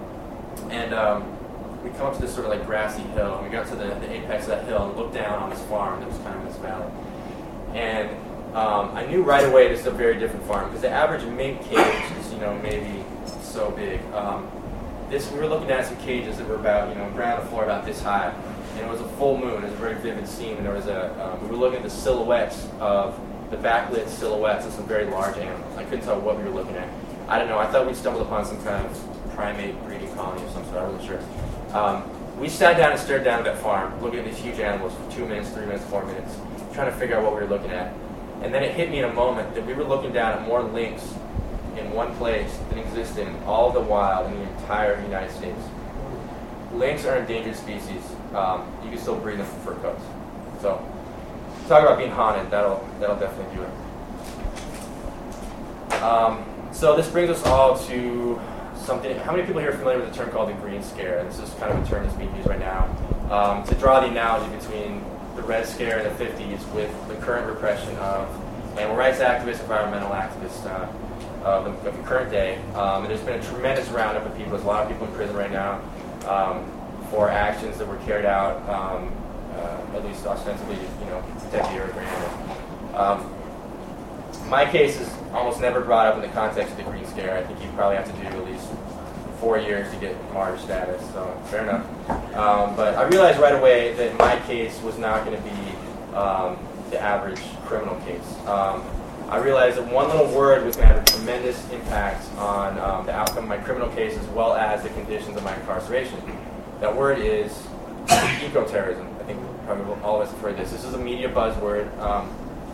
and um, we come up to this sort of like grassy hill. And we got to the, the apex of that hill and looked down on this farm that was kind of in this valley. And um, I knew right away this is a very different farm, because the average mink cage is, you know, maybe so big. Um, this we were looking at some cages that were about, you know, ground to floor about this high. And it was a full moon. It was a very vivid scene. And there was a um, we were looking at the silhouettes of the backlit silhouettes of some very large animals. I couldn't tell what we were looking at. I don't know. I thought we stumbled upon some kind of primate breeding colony of some sort. I wasn't sure. Um, we sat down and stared down at that farm, looking at these huge animals for two minutes, three minutes, four minutes, trying to figure out what we were looking at. And then it hit me in a moment that we were looking down at more lynx in one place than existed in all the wild in the entire United States. Lynx are endangered species. Um, you can still breed them for fur coats. So, talk about being haunted. That'll that'll definitely do it. Um, so this brings us all to something. How many people here are familiar with the term called the green scare? This is kind of a term that's being used right now um, to draw the analogy between the Red Scare in the fifties with the current repression of animal rights activists, environmental activists uh, of, the, of the current day. Um, and there's been a tremendous roundup of people. There's a lot of people in prison right now um, for actions that were carried out. Um, Uh, at least ostensibly, you know, protect the earth or animals. Um, my case is almost never brought up in the context of the green scare. I think you probably have to do at least four years to get martyr status, so fair enough. Um, but I realized right away that my case was not going to be um, the average criminal case. Um, I realized that one little word was going to have a tremendous impact on um, the outcome of my criminal case as well as the conditions of my incarceration. That word is eco-terrorism. I think probably all of us have heard this. This is a media buzzword. Um,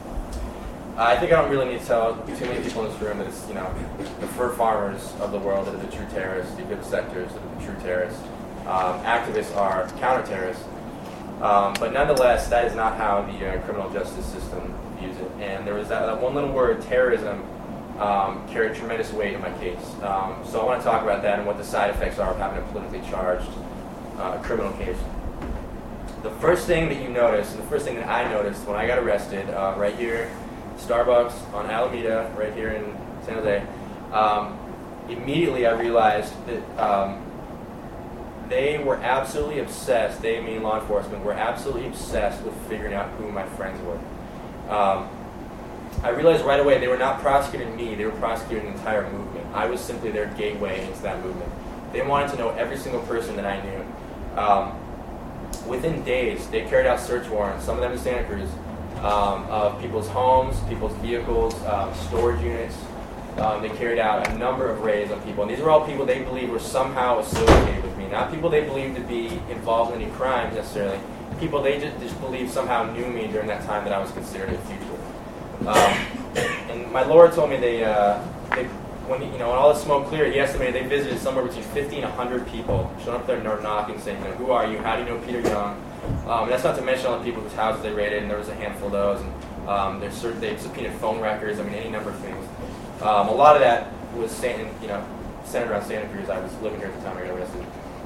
I think I don't really need to tell too many people in this room that it's, you know, the fur farmers of the world that are the true terrorists, the vivisectors that are the true terrorists. Um, activists are counter-terrorists. Um, but nonetheless, that is not how the uh, criminal justice system views it. And there was that, that one little word, terrorism, um, carried tremendous weight in my case. Um, so I want to talk about that and what the side effects are of having a politically charged uh, criminal case. The first thing that you notice, and the first thing that I noticed when I got arrested, uh, right here, Starbucks on Alameda, right here in San Jose, um, immediately I realized that um, they were absolutely obsessed, they meaning law enforcement, were absolutely obsessed with figuring out who my friends were. Um, I realized right away they were not prosecuting me, they were prosecuting the entire movement. I was simply their gateway into that movement. They wanted to know every single person that I knew. Um, Within days, they carried out search warrants, some of them in Santa Cruz, um, of people's homes, people's vehicles, um, storage units. Um, they carried out a number of raids on people. And these were all people they believed were somehow associated with me. Not people they believed to be involved in any crimes necessarily. People they just, just believed somehow knew me during that time that I was considered a fugitive. Um, and my lawyer told me they, uh, they when you know when all the smoke cleared, he estimated they visited somewhere between fifty and one hundred people, showing up there and knocking, saying, you know, who are you? How do you know Peter Young? Um, and that's not to mention all the people whose houses they raided, and there was a handful of those. And um, they subpoenaed phone records. I mean, any number of things. Um, a lot of that was Santa, you know, centered around Santa Cruz. I was living here at the time I got arrested.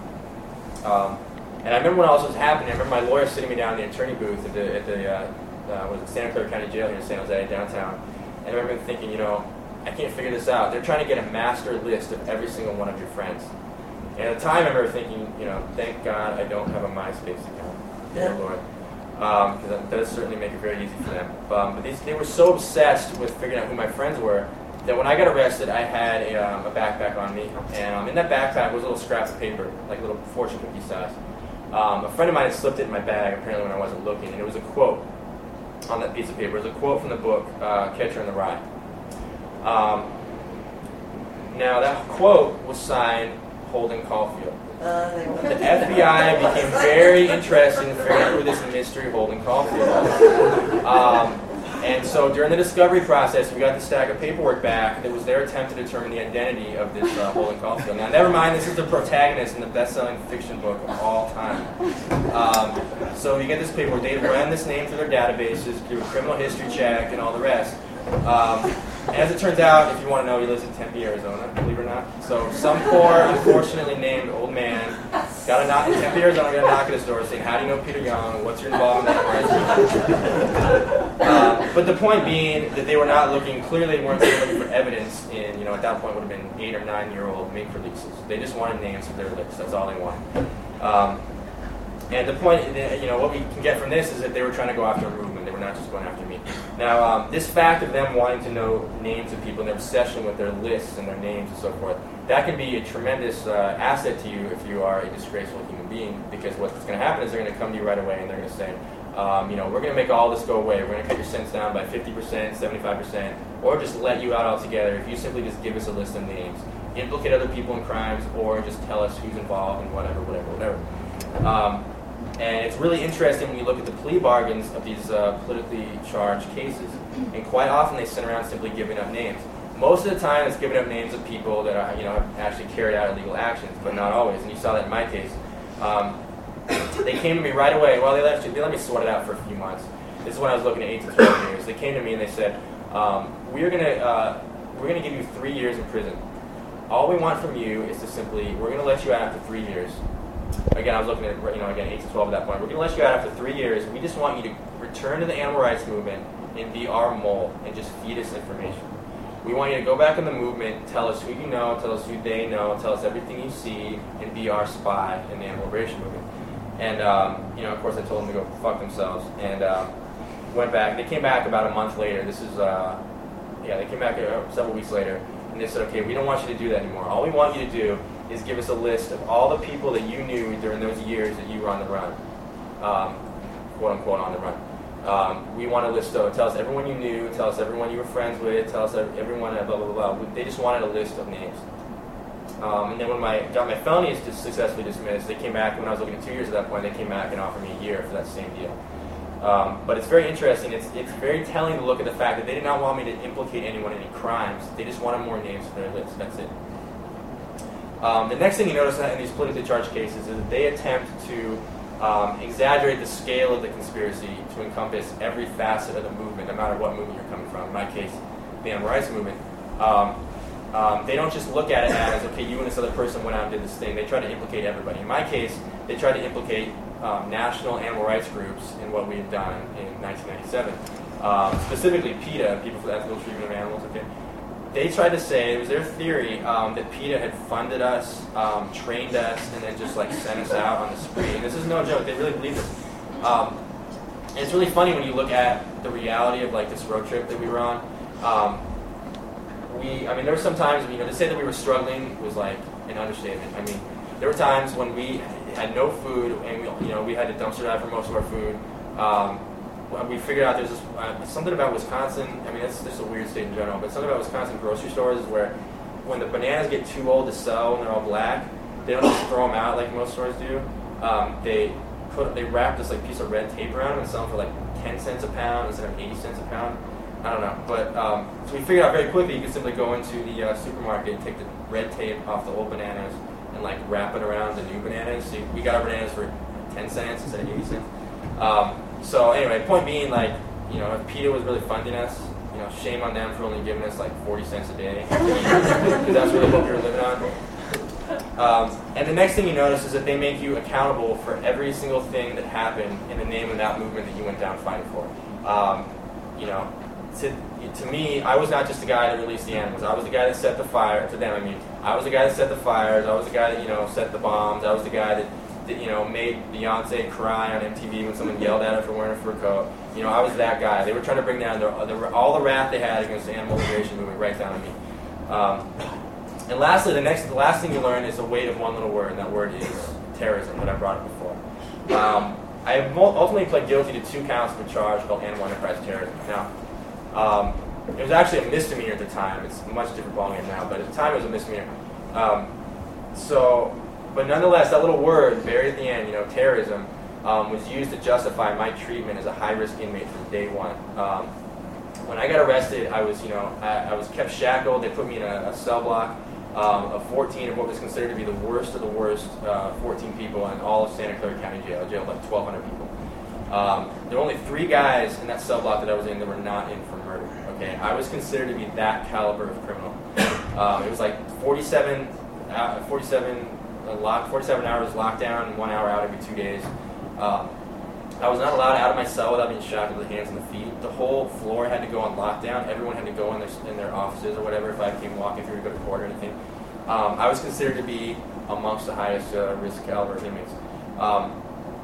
Um, and I remember when all this was happening. I remember my lawyer sitting me down in the attorney booth at the at the uh, uh, was it Santa Clara County Jail here in San Jose downtown. And I remember thinking, you know, I can't figure this out. They're trying to get a master list of every single one of your friends. And at the time, I remember thinking, you know, thank God I don't have a MySpace account. Dear Yeah. Lord. Because that does certainly make it very easy for them. Um, but these, they were so obsessed with figuring out who my friends were that when I got arrested, I had a, um, a backpack on me. And um, in that backpack was a little scraps of paper, like little fortune cookie size. Um, a friend of mine had slipped it in my bag, apparently when I wasn't looking, and it was a quote on that piece of paper. It was a quote from the book, uh, Catcher in the Rye. Um, now, that quote was signed Holden Caulfield. Uh, they won't. The F B I became very interested in figuring out who this mystery Holden Caulfield was. Um, and so during the discovery process, we got the stack of paperwork back that was their attempt to determine the identity of this uh, Holden Caulfield. Now, never mind, this is the protagonist in the best-selling fiction book of all time. Um, so you get this paperwork. They ran this name through their databases, do a criminal history check, and all the rest. Um, As it turns out, if you want to know, he lives in Tempe, Arizona, believe it or not. So some poor, unfortunately named old man got a knock in Tempe, Arizona, got a knock at his door saying, "How do you know Peter Young? What's your involvement in that?" uh, but the point being that they were not looking, clearly they weren't looking for evidence in, you know, at that point would have been eight or nine year old mink releases. They just wanted names for their lists. That's all they wanted. Um, and the point, you know, what we can get from this is that they were trying to go after a movement. They were not just going after me. Now, um, this fact of them wanting to know names of people and their obsession with their lists and their names and so forth, that can be a tremendous uh, asset to you if you are a disgraceful human being, because what's going to happen is they're going to come to you right away and they're going to say, um, you know, we're going to make all this go away. We're going to cut your sentence down by fifty percent, seventy-five percent, or just let you out altogether if you simply just give us a list of names, implicate other people in crimes, or just tell us who's involved in whatever, whatever, whatever. Um, And it's really interesting when you look at the plea bargains of these uh, politically charged cases. And quite often they sit around simply giving up names. Most of the time it's giving up names of people that are, you know, have actually carried out illegal actions, but not always. And you saw that in my case. Um, they came to me right away. Well, they let, they let me sweat it out for a few months. This is when I was looking at eight to twelve years. They came to me and they said, um, we're going to uh, we're going to give you three years in prison. All we want from you is to simply, we're going to let you out after three years. Again, I was looking at, you know, again, eight to twelve at that point. We're going to let you out after three years. We just want you to return to the animal rights movement and be our mole and just feed us information. We want you to go back in the movement, tell us who you know, tell us who they know, tell us everything you see, and be our spy in the animal liberation movement. And, um, you know, of course, I told them to go fuck themselves. And um, went back. They came back about a month later. This is, uh, yeah, they came back uh, several weeks later. And they said, okay, we don't want you to do that anymore. All we want you to do is give us a list of all the people that you knew during those years that you were on the run, um, quote unquote on the run. Um, we want a list of, tell us everyone you knew, tell us everyone you were friends with, tell us everyone, blah, blah, blah, blah. They just wanted a list of names. Um, and then when I got my felonies just successfully dismissed, they came back, when I was looking at two years at that point, they came back and offered me a year for that same deal. Um, but it's very interesting. It's, it's very telling to look at the fact that they did not want me to implicate anyone in any crimes. They just wanted more names for their list. That's it. Um, the next thing you notice in these politically charged cases is that they attempt to um, exaggerate the scale of the conspiracy to encompass every facet of the movement, no matter what movement you're coming from. In my case, the animal rights movement. Um, um, they don't just look at it as, okay, you and this other person went out and did this thing. They try to implicate everybody. In my case, they tried to implicate um, national animal rights groups in what we had done in nineteen ninety-seven. Um, specifically PETA, People for the Ethical Treatment of Animals. Okay. They tried to say, it was their theory, um, that PETA had funded us, um, trained us, and then just like sent us out on the spree. And this is no joke, they really believe this. Um, and it's really funny when you look at the reality of like this road trip that we were on. Um, we, I mean, there were some times, you know, to say that we were struggling was like an understatement. I mean, there were times when we had no food, and we, you know, we had to dumpster dive for most of our food. Um, We figured out there's this, uh, something about Wisconsin. I mean, it's just a weird state in general, but something about Wisconsin grocery stores is where when the bananas get too old to sell and they're all black, they don't just throw them out like most stores do. Um, they put they wrap this like piece of red tape around them and sell them for like ten cents a pound instead of eighty cents a pound. I don't know, but um, so we figured out very quickly you could simply go into the uh, supermarket, take the red tape off the old bananas, and like wrap it around the new bananas. So we got our bananas for ten cents instead of eighty cents. Um, So anyway, point being, like, you know, if PETA was really funding us, you know, shame on them for only giving us like forty cents a day, because that's really what we were living on. Um, and the next thing you notice is that they make you accountable for every single thing that happened in the name of that movement that you went down fighting for. Um, you know, to, to me, I was not just the guy that released the animals. I was the guy that set the fire. To them, I mean, I was the guy that set the fires. I was the guy that, you know, set the bombs. I was the guy that, that you know, made Beyonce cry on M T V when someone yelled at her for wearing a fur coat. You know, I was that guy. They were trying to bring down their, their, all the wrath they had against the animal liberation movement right down on me. Um, and lastly, the next, the last thing you learn is the weight of one little word, and that word is terrorism, that I brought up before. Um, I ultimately pled guilty to two counts of a charge called animal enterprise terrorism. Now, um, it was actually a misdemeanor at the time. It's a much different ballgame now, but at the time it was a misdemeanor. Um, so, but nonetheless, that little word buried at the end, you know, terrorism, um, was used to justify my treatment as a high-risk inmate from day one. Um, when I got arrested, I was, you know, I, I was kept shackled. They put me in a, a cell block um, of fourteen of what was considered to be the worst of the worst, uh, fourteen people in all of Santa Clara County Jail. I jailed like twelve hundred people. Um, there were only three guys in that cell block that I was in that were not in for murder. Okay, I was considered to be that caliber of criminal. Um, it was like forty-seven, uh, forty-seven, uh, lock, forty-seven hours lockdown and one hour out every two days. Um, I was not allowed out of my cell without being shackled with the hands and the feet. The whole floor had to go on lockdown. Everyone had to go in their in their offices or whatever if I came walking through to go to court or anything. Um, I was considered to be amongst the highest uh, risk caliber of inmates. Um,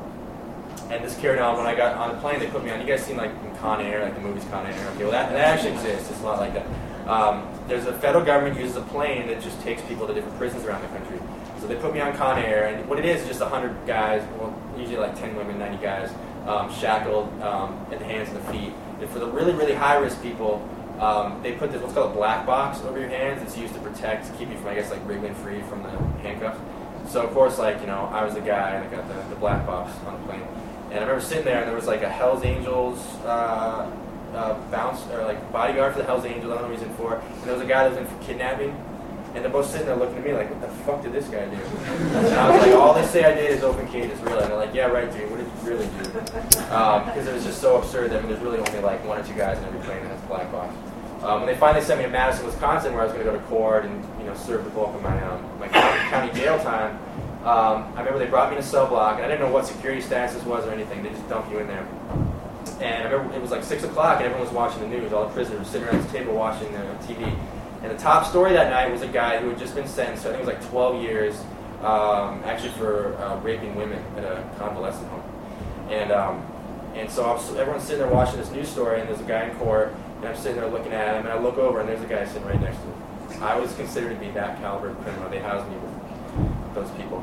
And this carried on when I got on the plane. They put me on. You guys seen like in Con Air, like the movies Con Air? Okay, well that, that actually exists. It's a lot like that. Um, there's a federal government uses a plane that just takes people to different prisons around the country. So they put me on Con Air, and what it is is just a hundred guys, well usually like ten women, ninety guys, um, shackled um, at the hands and the feet. And for the really really high risk people, um, they put this what's called a black box over your hands. It's used to protect, to keep you from I guess like wriggling free from the handcuffs. So of course like you know I was the guy and I got the, the black box on the plane. And I remember sitting there, and there was like a Hell's Angels uh, uh, bounce or like bodyguard for the Hell's Angels. I don't know what he's in for. And there was a guy that was in for kidnapping, and they're both sitting there looking at me like, "What the fuck did this guy do?" And I was like, "All they say I did is open cages, really." And they're like, "Yeah, right, dude. What did you really do?" Because um, it was just so absurd. I mean, there's really only like one or two guys in every plane that has a black box. Um, when they finally sent me to Madison, Wisconsin, where I was going to go to court and you know serve the bulk of my um, my county jail time. Um, I remember they brought me in a cell block, and I didn't know what security status this was or anything. They just dumped you in there. And I remember it was like six o'clock, and everyone was watching the news. All the prisoners were sitting around this table watching uh, T V. And the top story that night was a guy who had just been sentenced, I think it was like twelve years, um, actually for uh, raping women at a convalescent home. And um, and so I was, everyone's sitting there watching this news story, and there's a guy in court, and I'm sitting there looking at him, and I look over, and there's a guy sitting right next to me. I was considered to be that caliber of criminal. They housed me with those people.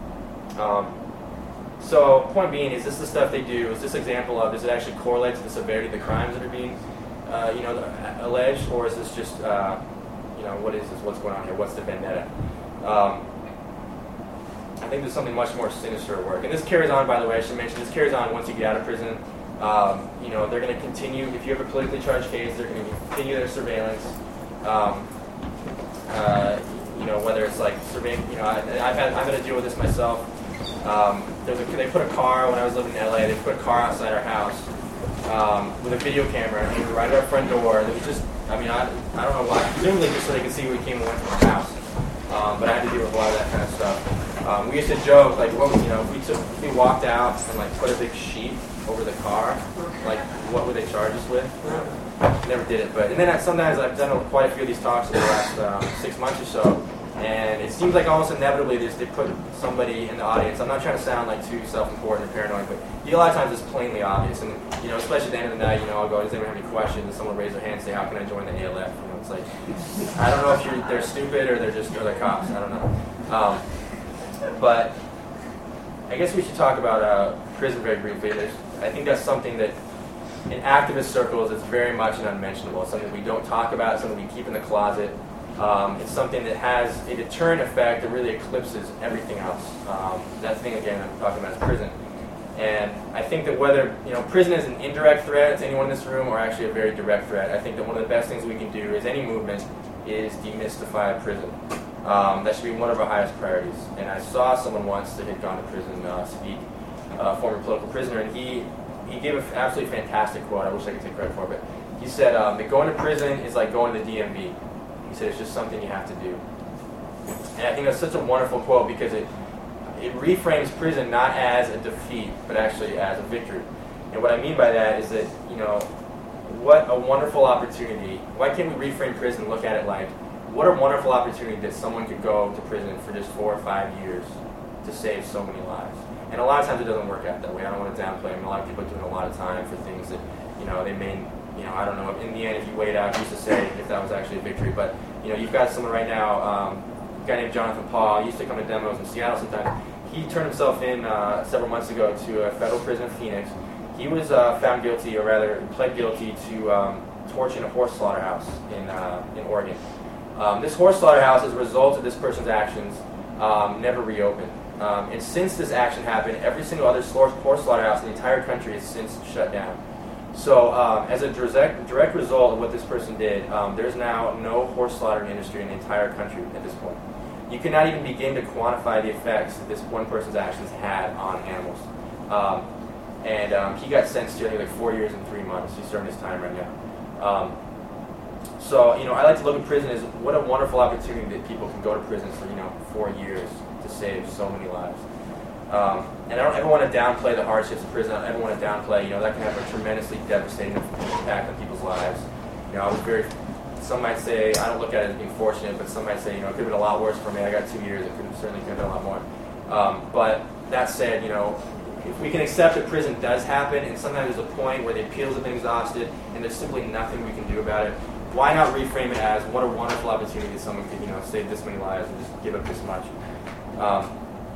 Um, so, point being, is this the stuff they do? Is this example of, does it actually correlate to the severity of the crimes that are being, uh, you know, alleged, or is this just, uh, you know, what is this? What's going on here? What's the vendetta? Um, I think there's something much more sinister at work, and this carries on. By the way, I should mention this carries on once you get out of prison. Um, you know, they're going to continue. If you have a politically charged case, they're going to continue their surveillance. Um, uh, You know, whether it's like surveying, you know, I, I've had, I've had to deal with this myself. Um, there's a, they put a car, when I was living in L A, they put a car outside our house um, with a video camera, and we were right at our front door. And it was just, I mean, I, I don't know why, presumably just so they could see we came and went from our house. Um, but I had to deal with a lot of that kind of stuff. Um, we used to joke, like, what, you know, if we, took, if we walked out and like put a big sheet over the car, like, what would they charge us with? Never did it, but and then I, sometimes I've done quite a few of these talks in the last um, six months or so, and it seems like almost inevitably they, they put somebody in the audience. I'm not trying to sound like too self-important or paranoid, but you know, a lot of times it's plainly obvious, and you know, especially at the end of the night, you know, I'll go, does anyone have any questions? And someone will raise their hand and say, how can I join the A L F? You know, it's like, I don't know if you're, they're stupid or they're just or they're cops. I don't know, um, but I guess we should talk about uh, prison very briefly. There's, I think that's something that in activist circles, it's very much an unmentionable. It's something we don't talk about, it's something we keep in the closet. Um, it's something that has a deterrent effect that really eclipses everything else. Um, that thing, again, I'm talking about is prison. And I think that whether, you know, prison is an indirect threat to anyone in this room or actually a very direct threat, I think that one of the best things we can do as any movement is demystify prison. Um, that should be one of our highest priorities. And I saw someone once that had gone to prison uh, speak, a former political prisoner, and he He gave an absolutely fantastic quote. I wish I could take credit for it, but he said um, that going to prison is like going to the D M V. He said it's just something you have to do. And I think that's such a wonderful quote because it it reframes prison not as a defeat, but actually as a victory. And what I mean by that is that, you know, what a wonderful opportunity. Why can't we reframe prison and look at it like, what a wonderful opportunity that someone could go to prison for just four or five years to save so many lives. And a lot of times it doesn't work out that way. I don't want to downplay it. I mean, a lot of people are doing a lot of time for things that, you know, they may, you know, I don't know. In the end, if you wait out, I used to say if that was actually a victory. But, you know, you've got someone right now, um, a guy named Jonathan Paul. He used to come to demos in Seattle sometimes. He turned himself in uh, several months ago to a federal prison in Phoenix. He was uh, found guilty, or rather pled guilty to um, torching a horse slaughterhouse in uh, in Oregon. Um, this horse slaughterhouse, as a result of this person's actions, um, never reopened. Um, and since this action happened, every single other horse slaughterhouse in the entire country has since shut down. So um, as a direct, direct result of what this person did, um, there's now no horse slaughtering industry in the entire country at this point. You cannot even begin to quantify the effects that this one person's actions had on animals. Um, and um, he got sentenced to I think like four years and three months. He's serving his time right now. Um, so, you know, I like to look at prison as what a wonderful opportunity that people can go to prison for, you know, four years to save so many lives. Um, and I don't ever want to downplay the hardships of prison. I don't ever want to downplay, you know, that can have a tremendously devastating impact on people's lives. You know, I was very, some might say, I don't look at it as being fortunate, but some might say, you know, it could have been a lot worse for me. I got two years. It could have, certainly could have been a lot more. Um, but that said, you know, if we can accept that prison does happen, and sometimes there's a point where the appeals have been exhausted, and there's simply nothing we can do about it, why not reframe it as what a wonderful opportunity that someone could, you know, save this many lives and just give up this much. Um,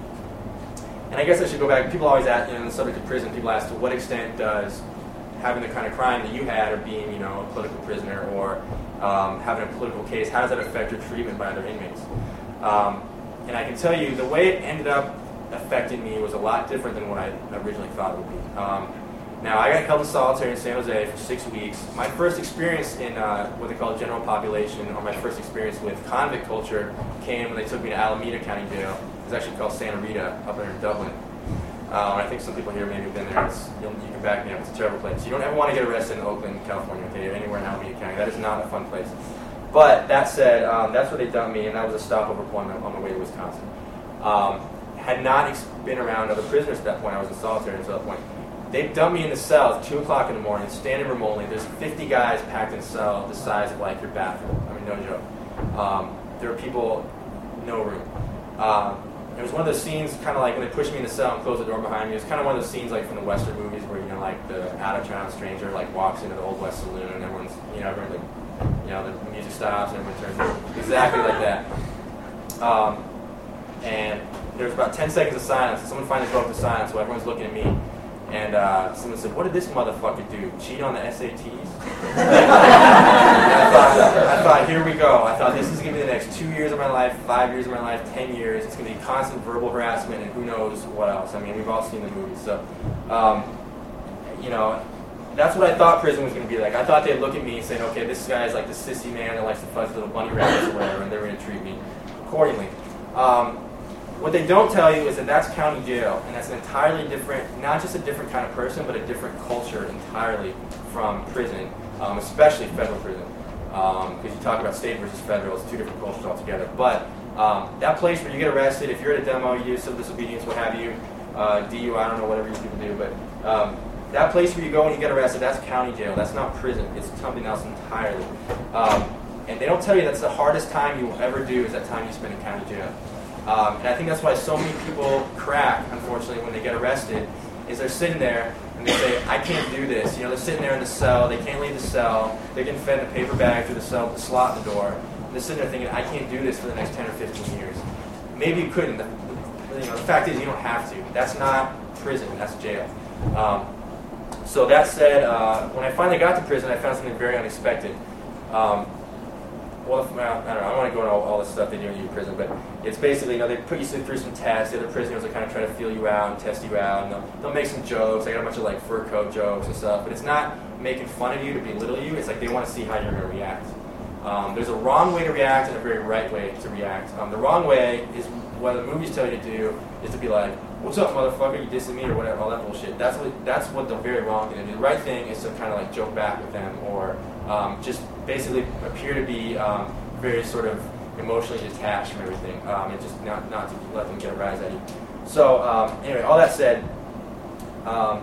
and I guess I should go back. People always ask, you know, on the subject of prison, people ask to what extent does having the kind of crime that you had, or being, you know, a political prisoner, or um, having a political case, how does that affect your treatment by other inmates? Um, and I can tell you, the way it ended up affecting me was a lot different than what I originally thought it would be. Um, now, I got held in solitary in San Jose for six weeks. My first experience in uh, what they call general population, or my first experience with convict culture, came when they took me to Alameda County Jail. It's actually called Santa Rita, up there in Dublin. Um, I think some people here maybe have been there. It's, you'll, you can back me up. It's a terrible place. You don't ever want to get arrested in Oakland, California, okay, or anywhere in Alameda County. That is not a fun place. But that said, um, that's where they dumped me, and that was a stopover point on my way to Wisconsin. Um, had not ex- been around other prisoners at that point. I was in solitary until that point. They dumped me in the cell at two o'clock in the morning, standing room only. There's fifty guys packed in a cell the size of like your bathroom. I mean, no joke. Um, there were people, no room. Um, it was one of those scenes, kind of like when they pushed me in the cell and closed the door behind me. It was kind of one of those scenes like from the Western movies where, you know, like the out-of-town stranger like walks into the Old West Saloon and everyone's, you know, everyone's like, you know, the music stops and everyone turns to exactly like that. Um, and there was about ten seconds of silence. Someone finally broke the silence, so everyone's looking at me. And uh, someone said, "What did this motherfucker do? Cheat on the S A Ts?" I thought, I thought, here we go. I thought, this is going to be the next two years of my life, five years of my life, ten years. It's going to be constant verbal harassment and who knows what else. I mean, we've all seen the movies. So, um, you know, that's what I thought prison was going to be like. I thought they'd look at me and say, okay, this guy's like the sissy man that likes to fuzz little bunny rabbits or whatever, and they're going to treat me accordingly. Um, What they don't tell you is that that's county jail, and that's an entirely different, not just a different kind of person, but a different culture entirely from prison, um, especially federal prison. Because um, you talk about state versus federal, it's two different cultures altogether. But um, that place where you get arrested, if you're at a demo, you do civil disobedience, what have you, uh, D U I, I don't know, whatever you people do, but um, that place where you go and you get arrested, that's county jail. That's not prison. It's something else entirely. Um, and they don't tell you that's the hardest time you will ever do is that time you spend in county jail. Um, and I think that's why so many people crack, unfortunately, when they get arrested, is they're sitting there and they say, I can't do this. You know, they're sitting there in the cell, they can't leave the cell, they're getting fed in a paper bag through the cell, the slot in the door. And they're sitting there thinking, I can't do this for the next ten or fifteen years. Maybe you couldn't. The, you know, the fact is you don't have to. That's not prison, that's jail. Um, so that said, uh, when I finally got to prison, I found something very unexpected. Um, Well, I don't know, I don't want to go into all, all the stuff they do in prison, but it's basically, you know, they put you through some tests. The other prisoners will kind of try to feel you out and test you out, and they'll, they'll make some jokes. They got a bunch of, like, fur coat jokes and stuff, but it's not making fun of you to belittle you. It's like they want to see how you're going to react. Um, there's a wrong way to react and a very right way to react. Um, the wrong way is what the movies tell you to do, is to be like, what's up, motherfucker, you dissing me, or whatever, all that bullshit. That's what, that's what the very wrong thing to do. The right thing is to kind of, like, joke back with them, or um, just basically appear to be um, very sort of emotionally detached from everything, um, and just not, not to let them get a rise at you. So um, anyway, all that said, um,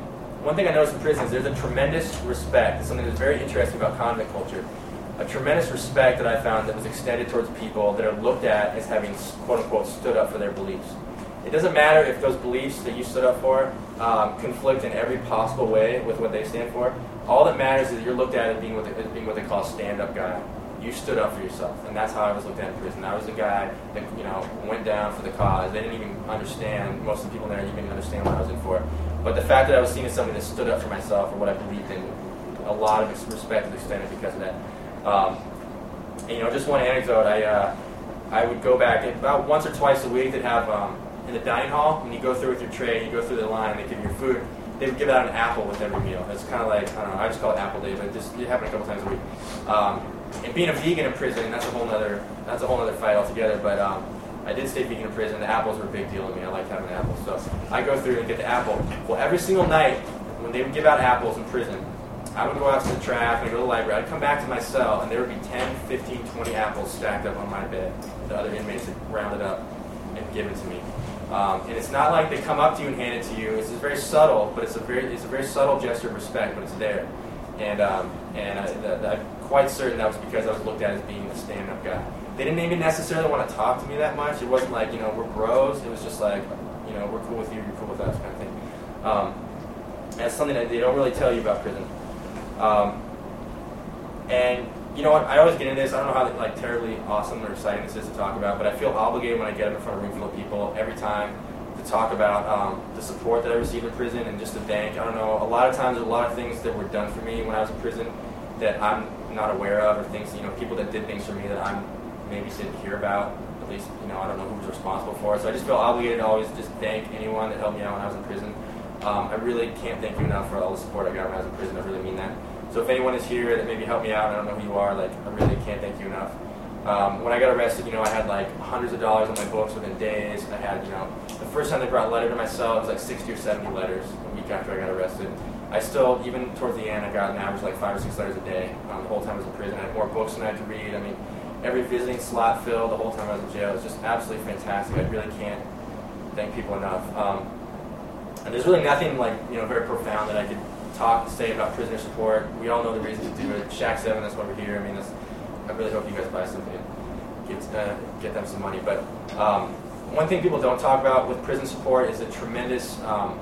one thing I noticed in prison is there's a tremendous respect, something that's very interesting about convict culture, a tremendous respect that I found that was extended towards people that are looked at as having, quote-unquote, stood up for their beliefs. It doesn't matter if those beliefs that you stood up for um, conflict in every possible way with what they stand for. All that matters is you're looked at as being what they, as being what they call a stand-up guy. You stood up for yourself, and that's how I was looked at in prison. I was the guy that, you know, went down for the cause. They didn't even understand, most of the people there didn't even understand what I was in for. But the fact that I was seen as somebody that stood up for myself or what I believed in, a lot of respect is extended because of that. Um, and, you know, just one anecdote, I uh, I would go back about once or twice a week. They'd have, um, in the dining hall, when you go through with your tray, you go through the line, they give you your food, they would give out an apple with every meal. It's kind of like, I don't know, I just call it Apple Day, but it, just, it happened a couple times a week. Um, and being a vegan in prison, that's a whole other that's a whole other fight altogether, but um, I did stay vegan in prison. The apples were a big deal to me. I liked having apples. So I go through and get the apple. Well, every single night, when they would give out apples in prison, I would go out to the track and go to the library. I'd come back to my cell, and there would be ten, fifteen, twenty apples stacked up on my bed. The other inmates had rounded up and given to me. Um, and it's not like they come up to you and hand it to you. It's very subtle, but it's a very it's a very subtle gesture of respect, but it's there. And um, and I, the, the, I'm quite certain that was because I was looked at as being a stand-up guy. They didn't even necessarily want to talk to me that much. It wasn't like, you know, we're bros. It was just like, you know, we're cool with you, you're cool with us kind of thing. Um, and it's something that they don't really tell you about prison. Um, and you know what? I always get into this. I don't know how like terribly awesome or exciting this is to talk about, but I feel obligated when I get up in front of a room full of people every time to talk about um, the support that I received in prison and just to thank. I don't know. A lot of times, there's a lot of things that were done for me when I was in prison that I'm not aware of, or things, you know, people that did things for me that I'm maybe didn't hear about. At least, you know, I don't know who was responsible for it. So I just feel obligated to always just thank anyone that helped me out when I was in prison. Um, I really can't thank you enough for all the support I got when I was in prison. I really mean that. So if anyone is here that maybe helped me out, I don't know who you are, like, I really can't thank you enough. Um, when I got arrested, you know, I had like hundreds of dollars on my books within days. I had, you know, the first time they brought a letter to my cell, it was like sixty or seventy letters a week after I got arrested. I still, even towards the end, I got an average like five or six letters a day. Um, the whole time I was in prison, I had more books than I could read. I mean, every visiting slot filled the whole time I was in jail. It was just absolutely fantastic. I really can't thank people enough. Um, and there's really nothing like, you know, very profound that I could talk say about prisoner support. We all know the reasons to do it. Shack seven, that's why we're here. I mean, that's, I really hope you guys buy something and get, uh, get them some money. But um, one thing people don't talk about with prison support is a tremendous, um,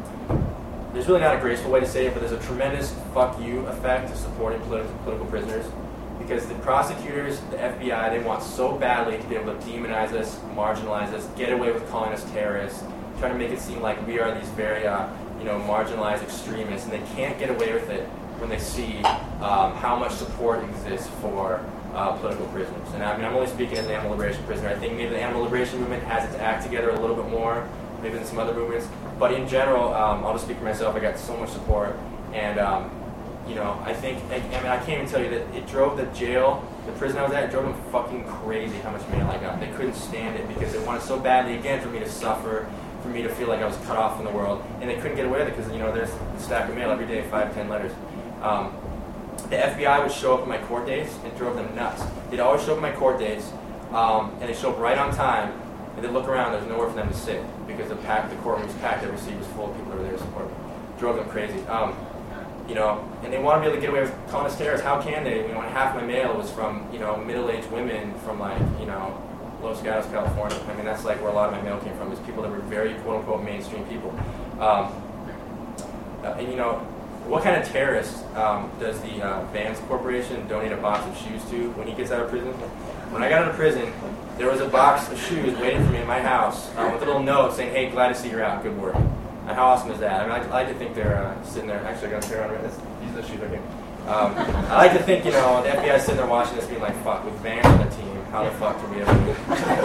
there's really not a graceful way to say it, but there's a tremendous fuck you effect to supporting politi- political prisoners. Because the prosecutors, the F B I, they want so badly to be able to demonize us, marginalize us, get away with calling us terrorists, trying to make it seem like we are these very, uh, you know, marginalized extremists, and they can't get away with it when they see um, how much support exists for uh, political prisoners. And I mean, I'm only speaking as an animal liberation prisoner. I think maybe the animal liberation movement has its act together a little bit more, maybe than some other movements. But in general, um, I'll just speak for myself. I got so much support, and um, you know, I think, I, I mean, I can't even tell you that it drove the jail, the prison I was at, it drove them fucking crazy how much mail I got. They couldn't stand it because they wanted so badly, again, for me to suffer, for me to feel like I was cut off from the world, and they couldn't get away with it because, you know, there's a stack of mail every day, five, ten letters. Um, the F B I would show up at my court dates. It drove them nuts. They'd always show up at my court dates, um, and they'd show up right on time, and they'd look around, there's nowhere for them to sit because the, pack, the courtroom was packed, every seat was full of people that were there to support me. Drove them crazy. Um, You know, and they want to be able to get away with calling us terrorists. How can they? You know, when half my mail was from, you know, middle-aged women from, like, you know, Los Gatos, California. I mean, that's like where a lot of my mail came from, is people that were very, quote-unquote, mainstream people. Um, uh, and, you know, what kind of terrorist um, does the uh, Vans Corporation donate a box of shoes to when he gets out of prison? When I got out of prison, there was a box of shoes waiting for me in my house uh, with a little note saying, "Hey, glad to see you're out. Good work." And how awesome is that? I mean, I, I like to think they're uh, sitting there. Actually, I got a pair on right. This, these are the shoes right here. Um, I like to think, you know, the F B I is sitting there watching this, being like, "Fuck, with Vans on the team, how the fuck do we ever do?"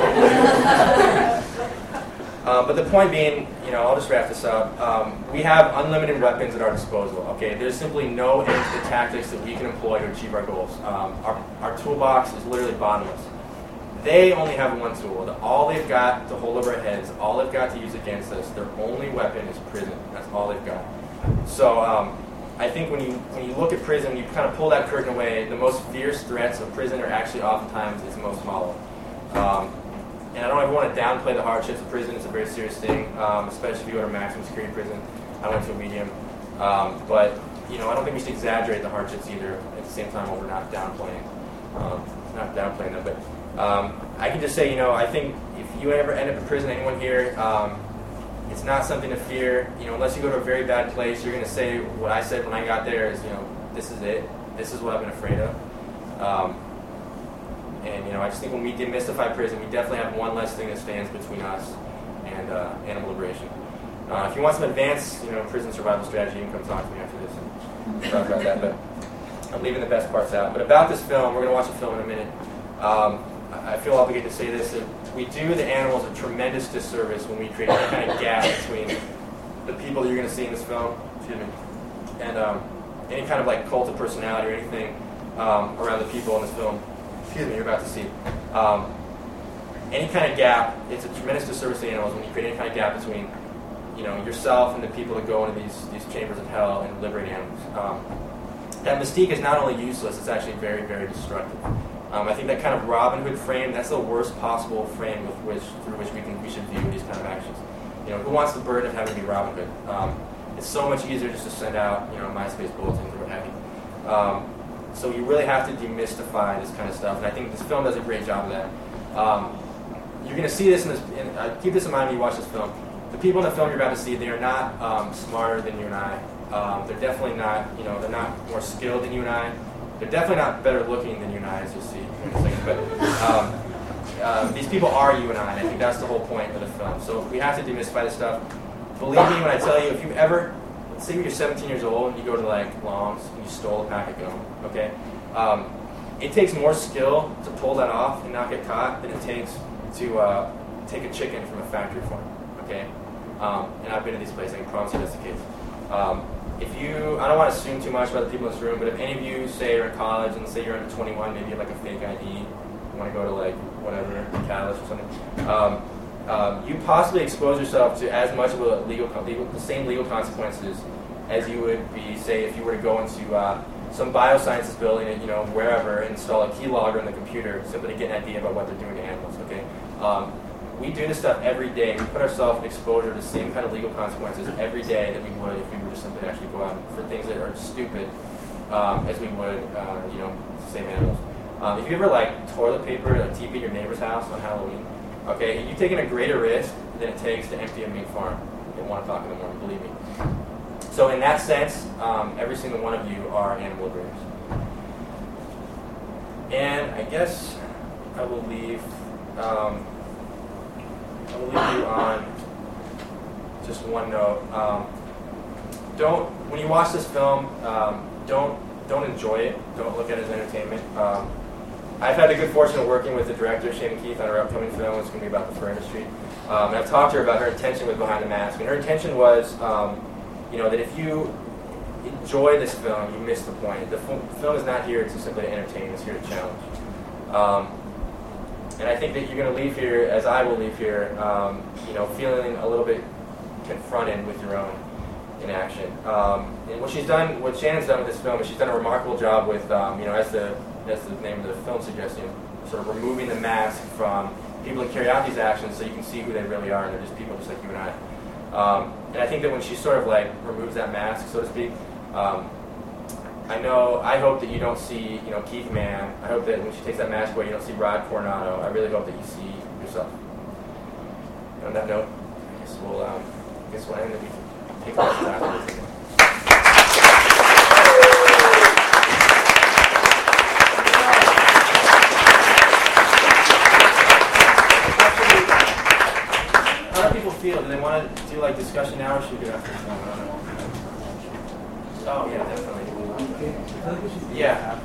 uh, but the point being, you know, I'll just wrap this up. Um, we have unlimited weapons at our disposal. Okay, there's simply no end to the tactics that we can employ to achieve our goals. Um, our our toolbox is literally bottomless. They only have one tool. All they've got to hold over our heads, all they've got to use against us, their only weapon is prison. That's all they've got. So um, I think when you when you look at prison, you kind of pull that curtain away, the most fierce threats of prison are actually oftentimes its most hollow. Um, and I don't ever want to downplay the hardships of prison. It's a very serious thing, um, especially if you go to maximum security prison. I went to a medium. Um, but you know, I don't think we should exaggerate the hardships either. At the same time, while we're not downplaying, um, not downplaying them. But um, I can just say, you know, I think if you ever end up in prison, anyone here, um, it's not something to fear. You know, unless you go to a very bad place, you're going to say what I said when I got there is, you know, this is it. This is what I've been afraid of. Um, and you know, I just think when we demystify prison, we definitely have one less thing that stands between us and uh, animal liberation. Uh, if you want some advanced, you know, prison survival strategy, you can come talk to me after this and talk about that. But I'm leaving the best parts out. But about this film, we're going to watch the film in a minute. Um, I feel obligated to say this: that we do the animals a tremendous disservice when we create any kind of gap between the people that you're going to see in this film, excuse me, and um, any kind of like cult of personality or anything um, around the people in this film. Excuse me, you're about to see. Um, any kind of gap, it's a tremendous disservice to animals when you create any kind of gap between, you know, yourself and the people that go into these these chambers of hell and liberate animals. Um, that mystique is not only useless; it's actually very, very destructive. Um, I think that kind of Robin Hood frame, that's the worst possible frame with which through which we can we should view these kind of actions. You know, who wants the burden of having to be Robin Hood? Um, it's so much easier just to send out, you know, MySpace bulletins or what have you. Um, so you really have to demystify this kind of stuff, and I think this film does a great job of that. Um, you're going to see this in this. In, uh, keep this in mind when you watch this film. The people in the film you're about to see, they are not um, smarter than you and I. Um, they're definitely not, you know, they're not more skilled than you and I. They're definitely not better looking than you and I, as you'll see in a second. But um, uh, these people are you and I, and I think that's the whole point of the film. So we have to demystify this stuff. Believe me when I tell you, if you ever, let's say you're seventeen years old and you go to like Long's and you stole a pack of gum, okay? Um, it takes more skill to pull that off and not get caught than it takes to uh, take a chicken from a factory farm, okay? Um, and I've been to these places, I can promise you that's the case. Um, if you, I don't want to assume too much about the people in this room, but if any of you say are in college and say you're under twenty-one, maybe you have like a fake I D, you want to go to like whatever, Catalyst or something, um, um, you possibly expose yourself to as much of a legal, legal, the same legal consequences as you would be, say, if you were to go into uh, some biosciences building, you know, wherever, and install a keylogger in the computer simply to get an idea about what they're doing to animals, okay? Um, we do this stuff every day. We put ourselves in exposure to the same kind of legal consequences every day that we would if we were just simply to actually go out for things that are stupid um, as we would, uh, you know, same animals. Um, if you ever like toilet paper or like T V at your neighbor's house on Halloween, okay, you've taken a greater risk than it takes to empty a meat farm at one o'clock in the morning, believe me. So in that sense, um, every single one of you are animal liberators. And I guess I will leave, um, I will leave you on just one note. Um, don't, when you watch this film, um, don't don't enjoy it. Don't look at it as entertainment. Um, I've had the good fortune of working with the director, Shannon Keith, on her upcoming film. It's going to be about the fur industry. Um, and I've talked to her about her intention with Behind the Mask. And her intention was, um, you know, that if you enjoy this film, you miss the point. The f- film is not here to simply entertain. It's here to challenge. Um, and I think that you're going to leave here, as I will leave here, um, you know, feeling a little bit confronted with your own inaction. Um, and what she's done, what Shannon's done with this film, is she's done a remarkable job with, um, you know, as the as the name of the film suggests, you know, sort of removing the mask from people that carry out these actions, so you can see who they really are, and they're just people just like you and I. Um, and I think that when she sort of like removes that mask, so to speak, um, I know, I hope that you don't see, you know, Keith Mann. I hope that when she takes that mask away, you don't see Rod Coronado. I really hope that you see yourself. And on that note, I guess we'll, um, I guess we'll end and we can take questions afterwards again. How do people feel? Do they want to do like discussion now, or should we do after the film? I don't know. Oh yeah, definitely. Yeah.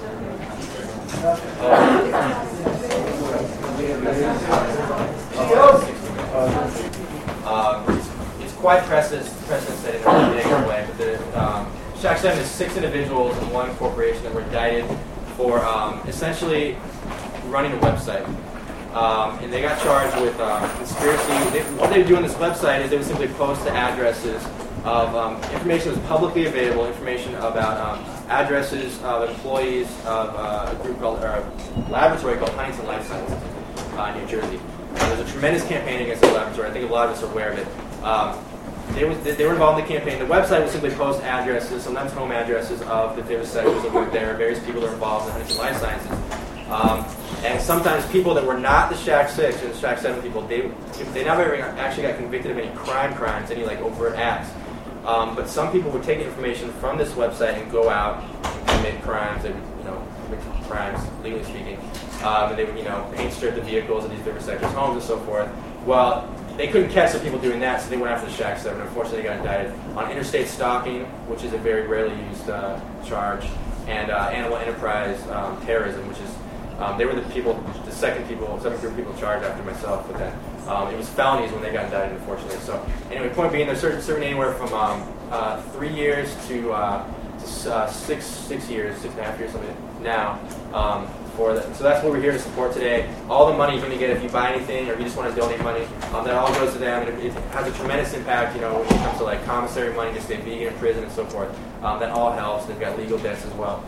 Um, it's, it's quite precedent set in a negative way, but the um, Shack seven is six individuals and one corporation that were indicted for um, essentially running a website. Um, and they got charged with um, conspiracy. They, what they would do on this website is they would simply post the addresses of um, information that was publicly available, information about um, addresses of employees of uh, a group called, or a laboratory called Huntington Life Sciences uh, in New Jersey. Uh, there's a tremendous campaign against the laboratory. I think a lot of us are aware of it. Um, they, was, they were involved in the campaign. The website would simply post addresses, sometimes home addresses of the vivisectors that worked there. Various people that are involved in Huntington Life Sciences. Um, and sometimes people that were not the Shack Six and the Shack Seven people, they they never actually got convicted of any crime crimes, any like overt acts. Um, but some people would take information from this website and go out and commit crimes. They would, you know, commit crimes, legally speaking. Um, and they would, you know, paint strip the vehicles of these vivisectors' homes and so forth. Well, they couldn't catch the people doing that, so they went after the Shack Seven. Unfortunately, they got indicted on interstate stalking, which is a very rarely used uh, charge, and uh, animal enterprise um, terrorism, which is um, they were the people, the second people, second group of people charged after myself with that. Um, it was felonies when they got indicted, unfortunately. So anyway, point being, they're serving, serving anywhere from um, uh, three years to, uh, to uh, six six years, six and a half years, something now. Um, for that. So that's what we're here to support today. All the money you're going to get if you buy anything or if you just want to donate money, um, that all goes to them. And it, it has a tremendous impact, you know, when it comes to like commissary money to stay vegan in prison and so forth. Um, that all helps. They've got legal debts as well.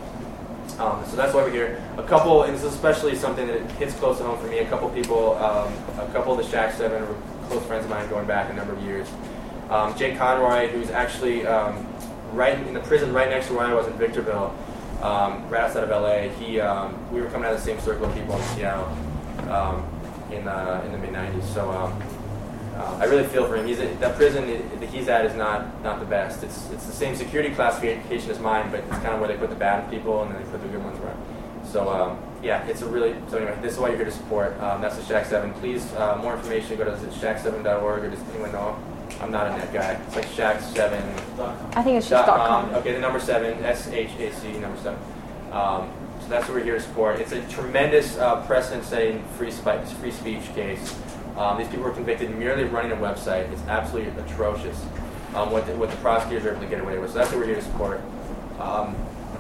Um, so that's why we're here. A couple, and this is especially something that hits close to home for me. A couple people, um, a couple of the Shack Seven are close friends of mine going back a number of years. Um, Jake Conroy, who's actually um, right in the prison right next to where I was in Victorville. Um, right outside of L A, he um, we were coming out of the same circle of people in Seattle um, in uh, in the mid nineties. So um, uh, I really feel for him. He's a, that prison that he's at is not not the best. It's it's the same security classification as mine, but it's kind of where they put the bad people and then they put the good ones around. So um, yeah, it's a really so anyway. This is why you're here to support. Um, that's the Shack Seven. Please, uh, more information. Go to shack seven dot org or does anyone know? I'm not a net guy. It's like Shack Seven. I think it's just dot com. Okay, the number seven, S H A C, number seven. Um, so that's what we're here to support. It's a tremendous uh, precedent-setting free, spi- free speech case. Um, these people were convicted merely of running a website. It's absolutely atrocious um, what, the, what the prosecutors are able to get away with. So that's what we're here to support. Um,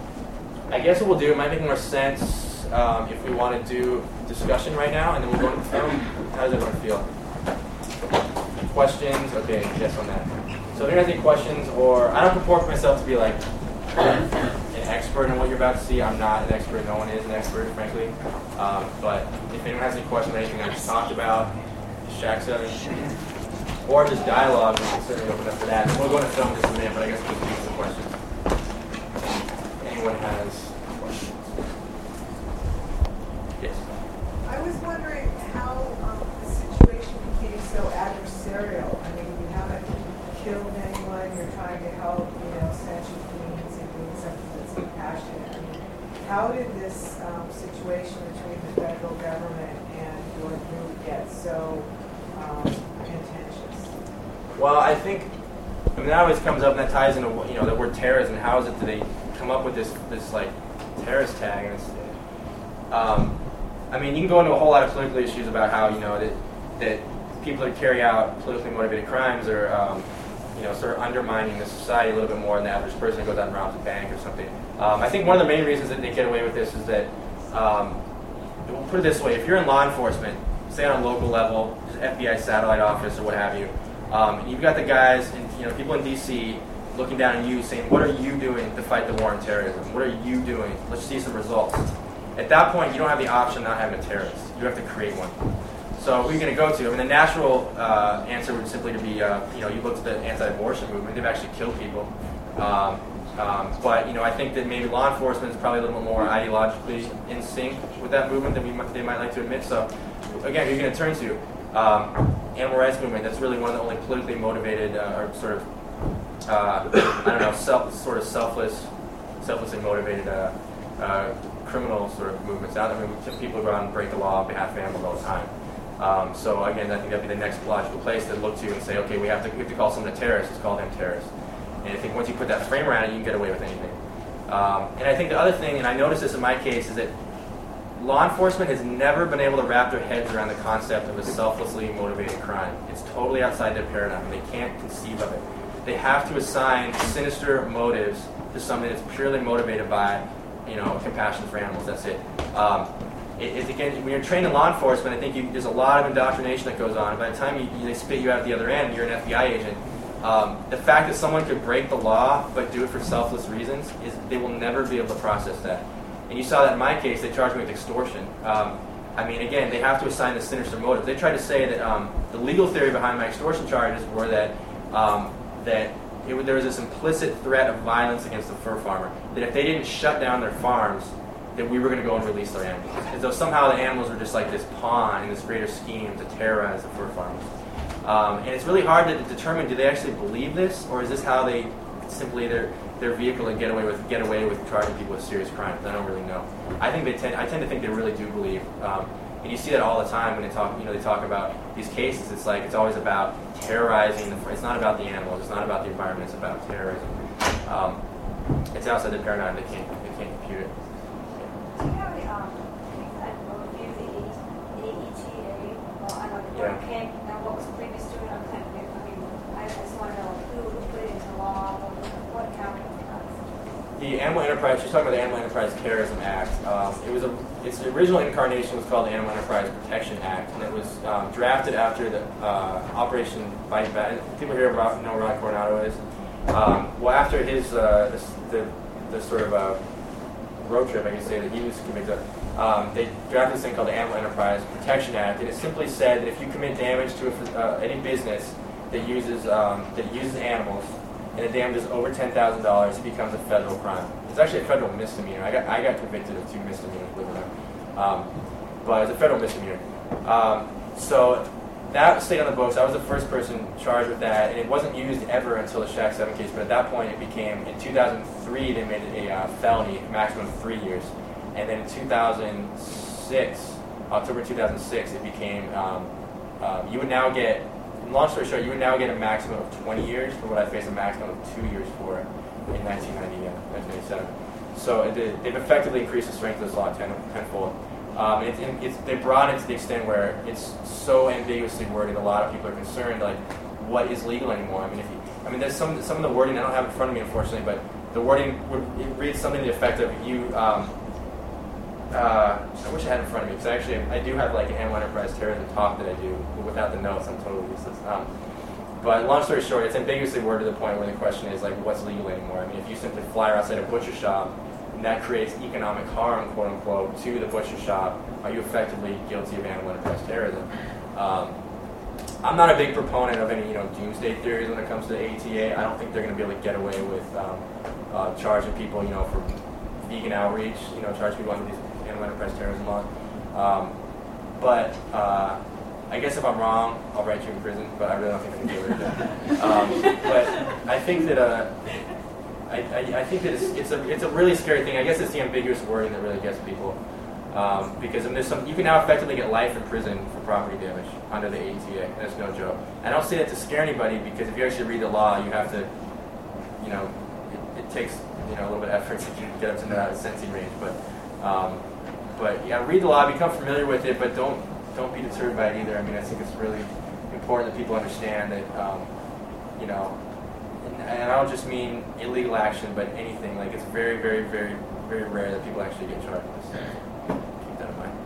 I guess what we'll do, it might make more sense um, if we want to do discussion right now, and then we'll go into film. How does everyone feel? Questions? Okay, yes on that. So if anyone has any questions, or I don't purport myself to be like an expert in what you're about to see. I'm not an expert. No one is an expert, frankly. Um, but if anyone has any questions on anything I just talked about, Shack Seven, or just dialogue, we can certainly open up for that. And we'll go into film in just a minute, but I guess we'll just do some questions. Anyone has questions? Yes. I was wondering how um, the situation became so adversarial. I mean, you haven't killed anyone, you're trying to help, you know, sentient beings and doing something that's compassionate. I mean, how did this um, situation between the federal government and your group get so um, contentious? Well, I think, I mean, that always comes up, and that ties into, you know, the word terrorism. How is it that they come up with this, this like, terrorist tag? And it's, um, I mean, you can go into a whole lot of political issues about how, you know, that, that people that carry out politically motivated crimes are, um, you know, sort of undermining the society a little bit more than the average person who goes out and robs a bank or something. Um, I think one of the main reasons that they get away with this is that, um, we'll put it this way, if you're in law enforcement, say on a local level, F B I satellite office or what have you, um, and you've got the guys, and you know, people in D C looking down at you saying, what are you doing to fight the war on terrorism? What are you doing? Let's see some results. At that point, you don't have the option of not having a terrorist. You have to create one. So who are you going to go to? I mean, the natural uh, answer would simply to be, uh, you know, you look at the anti-abortion movement. They've actually killed people. Um, um, but, you know, I think that maybe law enforcement is probably a little bit more ideologically in sync with that movement than we might, they might like to admit. So, again, you're going to turn to um, animal rights movement. That's really one of the only politically motivated uh, or sort of, uh, I don't know, self, sort of selfless, selflessly motivated uh, uh, criminal sort of movements out there. I mean, people go out and break the law on behalf of animals all the time. Um, so again, I think that'd be the next logical place to look to and say, okay, we have to, we have to call someone a terrorist. Let's call them terrorists. And I think once you put that frame around it, you can get away with anything. Um, and I think the other thing, and I noticed this in my case, is that law enforcement has never been able to wrap their heads around the concept of a selflessly motivated crime. It's totally outside their paradigm. They can't conceive of it. They have to assign sinister motives to something that's purely motivated by, you know, compassion for animals. That's it. Um, It, it, again, when you're trained in law enforcement, I think you, there's a lot of indoctrination that goes on. By the time you, you, they spit you out at the other end, you're an F B I agent. Um, the fact that someone could break the law but do it for selfless reasons, is they will never be able to process that. And you saw that in my case. They charged me with extortion. Um, I mean, again, they have to assign the sinister motive. They tried to say that um, the legal theory behind my extortion charges were that um, that it, would- there was this implicit threat of violence against the fur farmer, that if they didn't shut down their farms, that we were going to go and release their animals. As though somehow the animals were just like this pawn in this greater scheme to terrorize the fur farmers. Um, and it's really hard to determine, do they actually believe this, or is this how they simply their their vehicle to get away with get away with charging people with serious crimes? I don't really know. I think they tend I tend to think they really do believe, um, and you see that all the time when they talk. You know, they talk about these cases. It's like it's always about terrorizing the. It's not about the animals. It's not about the environment. It's about terrorism. Um, it's outside the paradigm. They can't they can't compute it. Do you have any um, kind of overview of the A E T A? Well, I know the Yeah. word came and what was previous to it. I'm kind of, I mean, I just want to know who put it into law, what county it was. The Animal Enterprise. She's talking about the Animal Enterprise Terrorism Act. Um, it was a. Its original incarnation was called the Animal Enterprise Protection Act, and it was um, drafted after the uh, Operation Bite Back. People here about know Rod Coronado is. Um, well, after his uh, this, the the sort of uh, road trip, I can say that he was convicted of, um, they drafted this thing called the Animal Enterprise Protection Act, and it simply said that if you commit damage to a, uh, any business that uses um, that uses animals, and the damage is over ten thousand dollars, it becomes a federal crime. It's actually a federal misdemeanor. I got I got convicted of two misdemeanors, believe it or not, um, but it's a federal misdemeanor. Um, so that stayed on the books. I was the first person charged with that, and it wasn't used ever until the Shack seven case. But at that point, it became in two thousand three they made it a uh, felony, maximum of three years, and then in two thousand six, October two thousand six, it became um, uh, you would now get. Long story short, you would now get a maximum of twenty years for what I faced a maximum of two years for in nineteen ninety-seven. So it, they've effectively increased the strength of this law ten, tenfold. Um, it, it, it's, they brought it to the extent where it's so ambiguously worded. A lot of people are concerned, like, what is legal anymore? I mean, if you, I mean, there's some some of the wording I don't have in front of me, unfortunately, but the wording would it reads something to the effect of you. Um, Uh, I wish I had it in front of me, because actually I do have like an Animal Enterprise terrorism talk that I do, but without the notes I'm totally useless. Um, but long story short, it's ambiguously worded to the point where the question is like, what's legal anymore? I mean, if you simply fly outside a butcher shop, and that creates economic harm, quote unquote, to the butcher shop, are you effectively guilty of Animal Enterprise terrorism? Um, I'm not a big proponent of any, you know, doomsday theories when it comes to the A E T A. I don't think they're going to be able to get away with um, uh, charging people, you know, for vegan outreach, you know, charge people under these Animal Enterprise terrorism law. Um, but uh, I guess if I'm wrong, I'll write you in prison, but I really don't think I can do it. Um, but I think that uh, I, I, I think that it's, it's a it's a really scary thing. I guess it's the ambiguous wording that really gets people. Um, because there's some, you can now effectively get life in prison for property damage under the A E T A. That's no joke. I don't say that to scare anybody, because if you actually read the law, you have to, you know, it, it takes you know a little bit of effort to get up to that sentencing range. But um, but yeah, read the law, become familiar with it, but don't don't be deterred by it either. I mean, I think it's really important that people understand that, um, you know, and, and I don't just mean illegal action, but anything. Like, it's very, very, very, very rare that people actually get charged with this. Keep that in mind.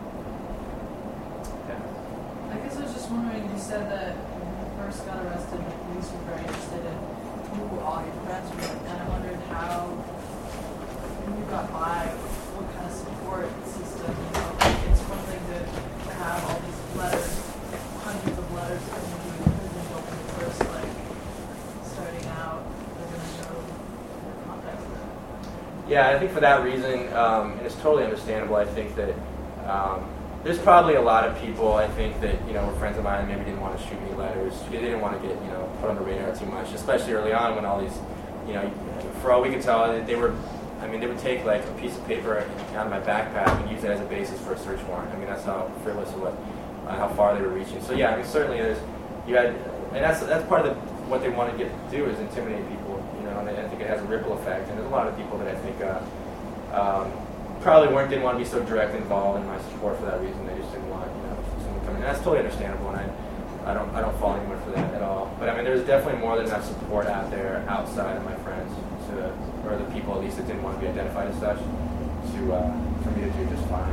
Yeah. I guess I was just wondering, you said that when you first got arrested, the police were very interested in who all your friends were, and I wondered how, when you got by, what kind of support system, you know, like, it's one thing to, to have all these letters, hundreds of letters coming to you in prison, but when you first, like, starting out, they're going to show your contact with it. Yeah, I think for that reason, um, and it's totally understandable, I think that um, there's probably a lot of people, I think, that, you know, were friends of mine, maybe didn't want to shoot me letters. They didn't want to get, you know, put on the radar too much, especially early on when all these, you know, for all we could tell, they were, I mean, they would take, like, a piece of paper out of my backpack and use it as a basis for a search warrant. I mean, that's how frivolous it was, uh, how far they were reaching. So, yeah, I mean, certainly there's, you had, and that's that's part of the, what they want to get to do is intimidate people, you know, and I think it has a ripple effect. And there's a lot of people that I think uh, um, probably weren't, didn't want to be so direct involved in my support for that reason. They just didn't want, you know, someone coming in. That's totally understandable, and I, I don't, I don't fault anyone for that at all. But I mean, there's definitely more than enough support out there outside of my friends to, or the people at least that didn't want to be identified as such, to uh, for me to do just fine.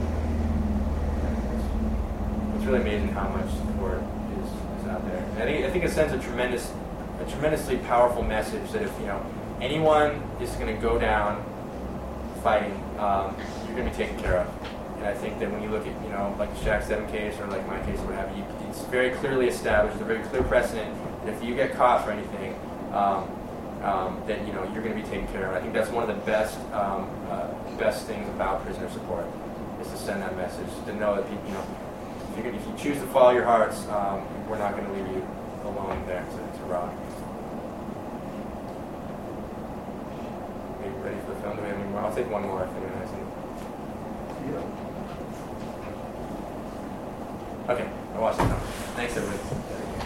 It's, it's really amazing how much support is, is out there. And I think I think it sends a tremendous, a tremendously powerful message that if you know anyone is going to go down fighting, um, you're going to be taken care of. And I think that when you look at, you know, like the Shack seven case or like my case or what have you, it's very clearly established, a very clear precedent that if you get caught for anything, um, um, that you know you're going to be taken care of. I think that's one of the best um, uh, best things about prisoner support is to send that message, to know that people, you know, if, you're gonna, if you choose to follow your hearts, um, we're not going to leave you alone there to, to rot. Are you ready for the film? Do we have any more? I'll take one more if anyone has any. Okay, I'll watch it now. Thanks, everybody.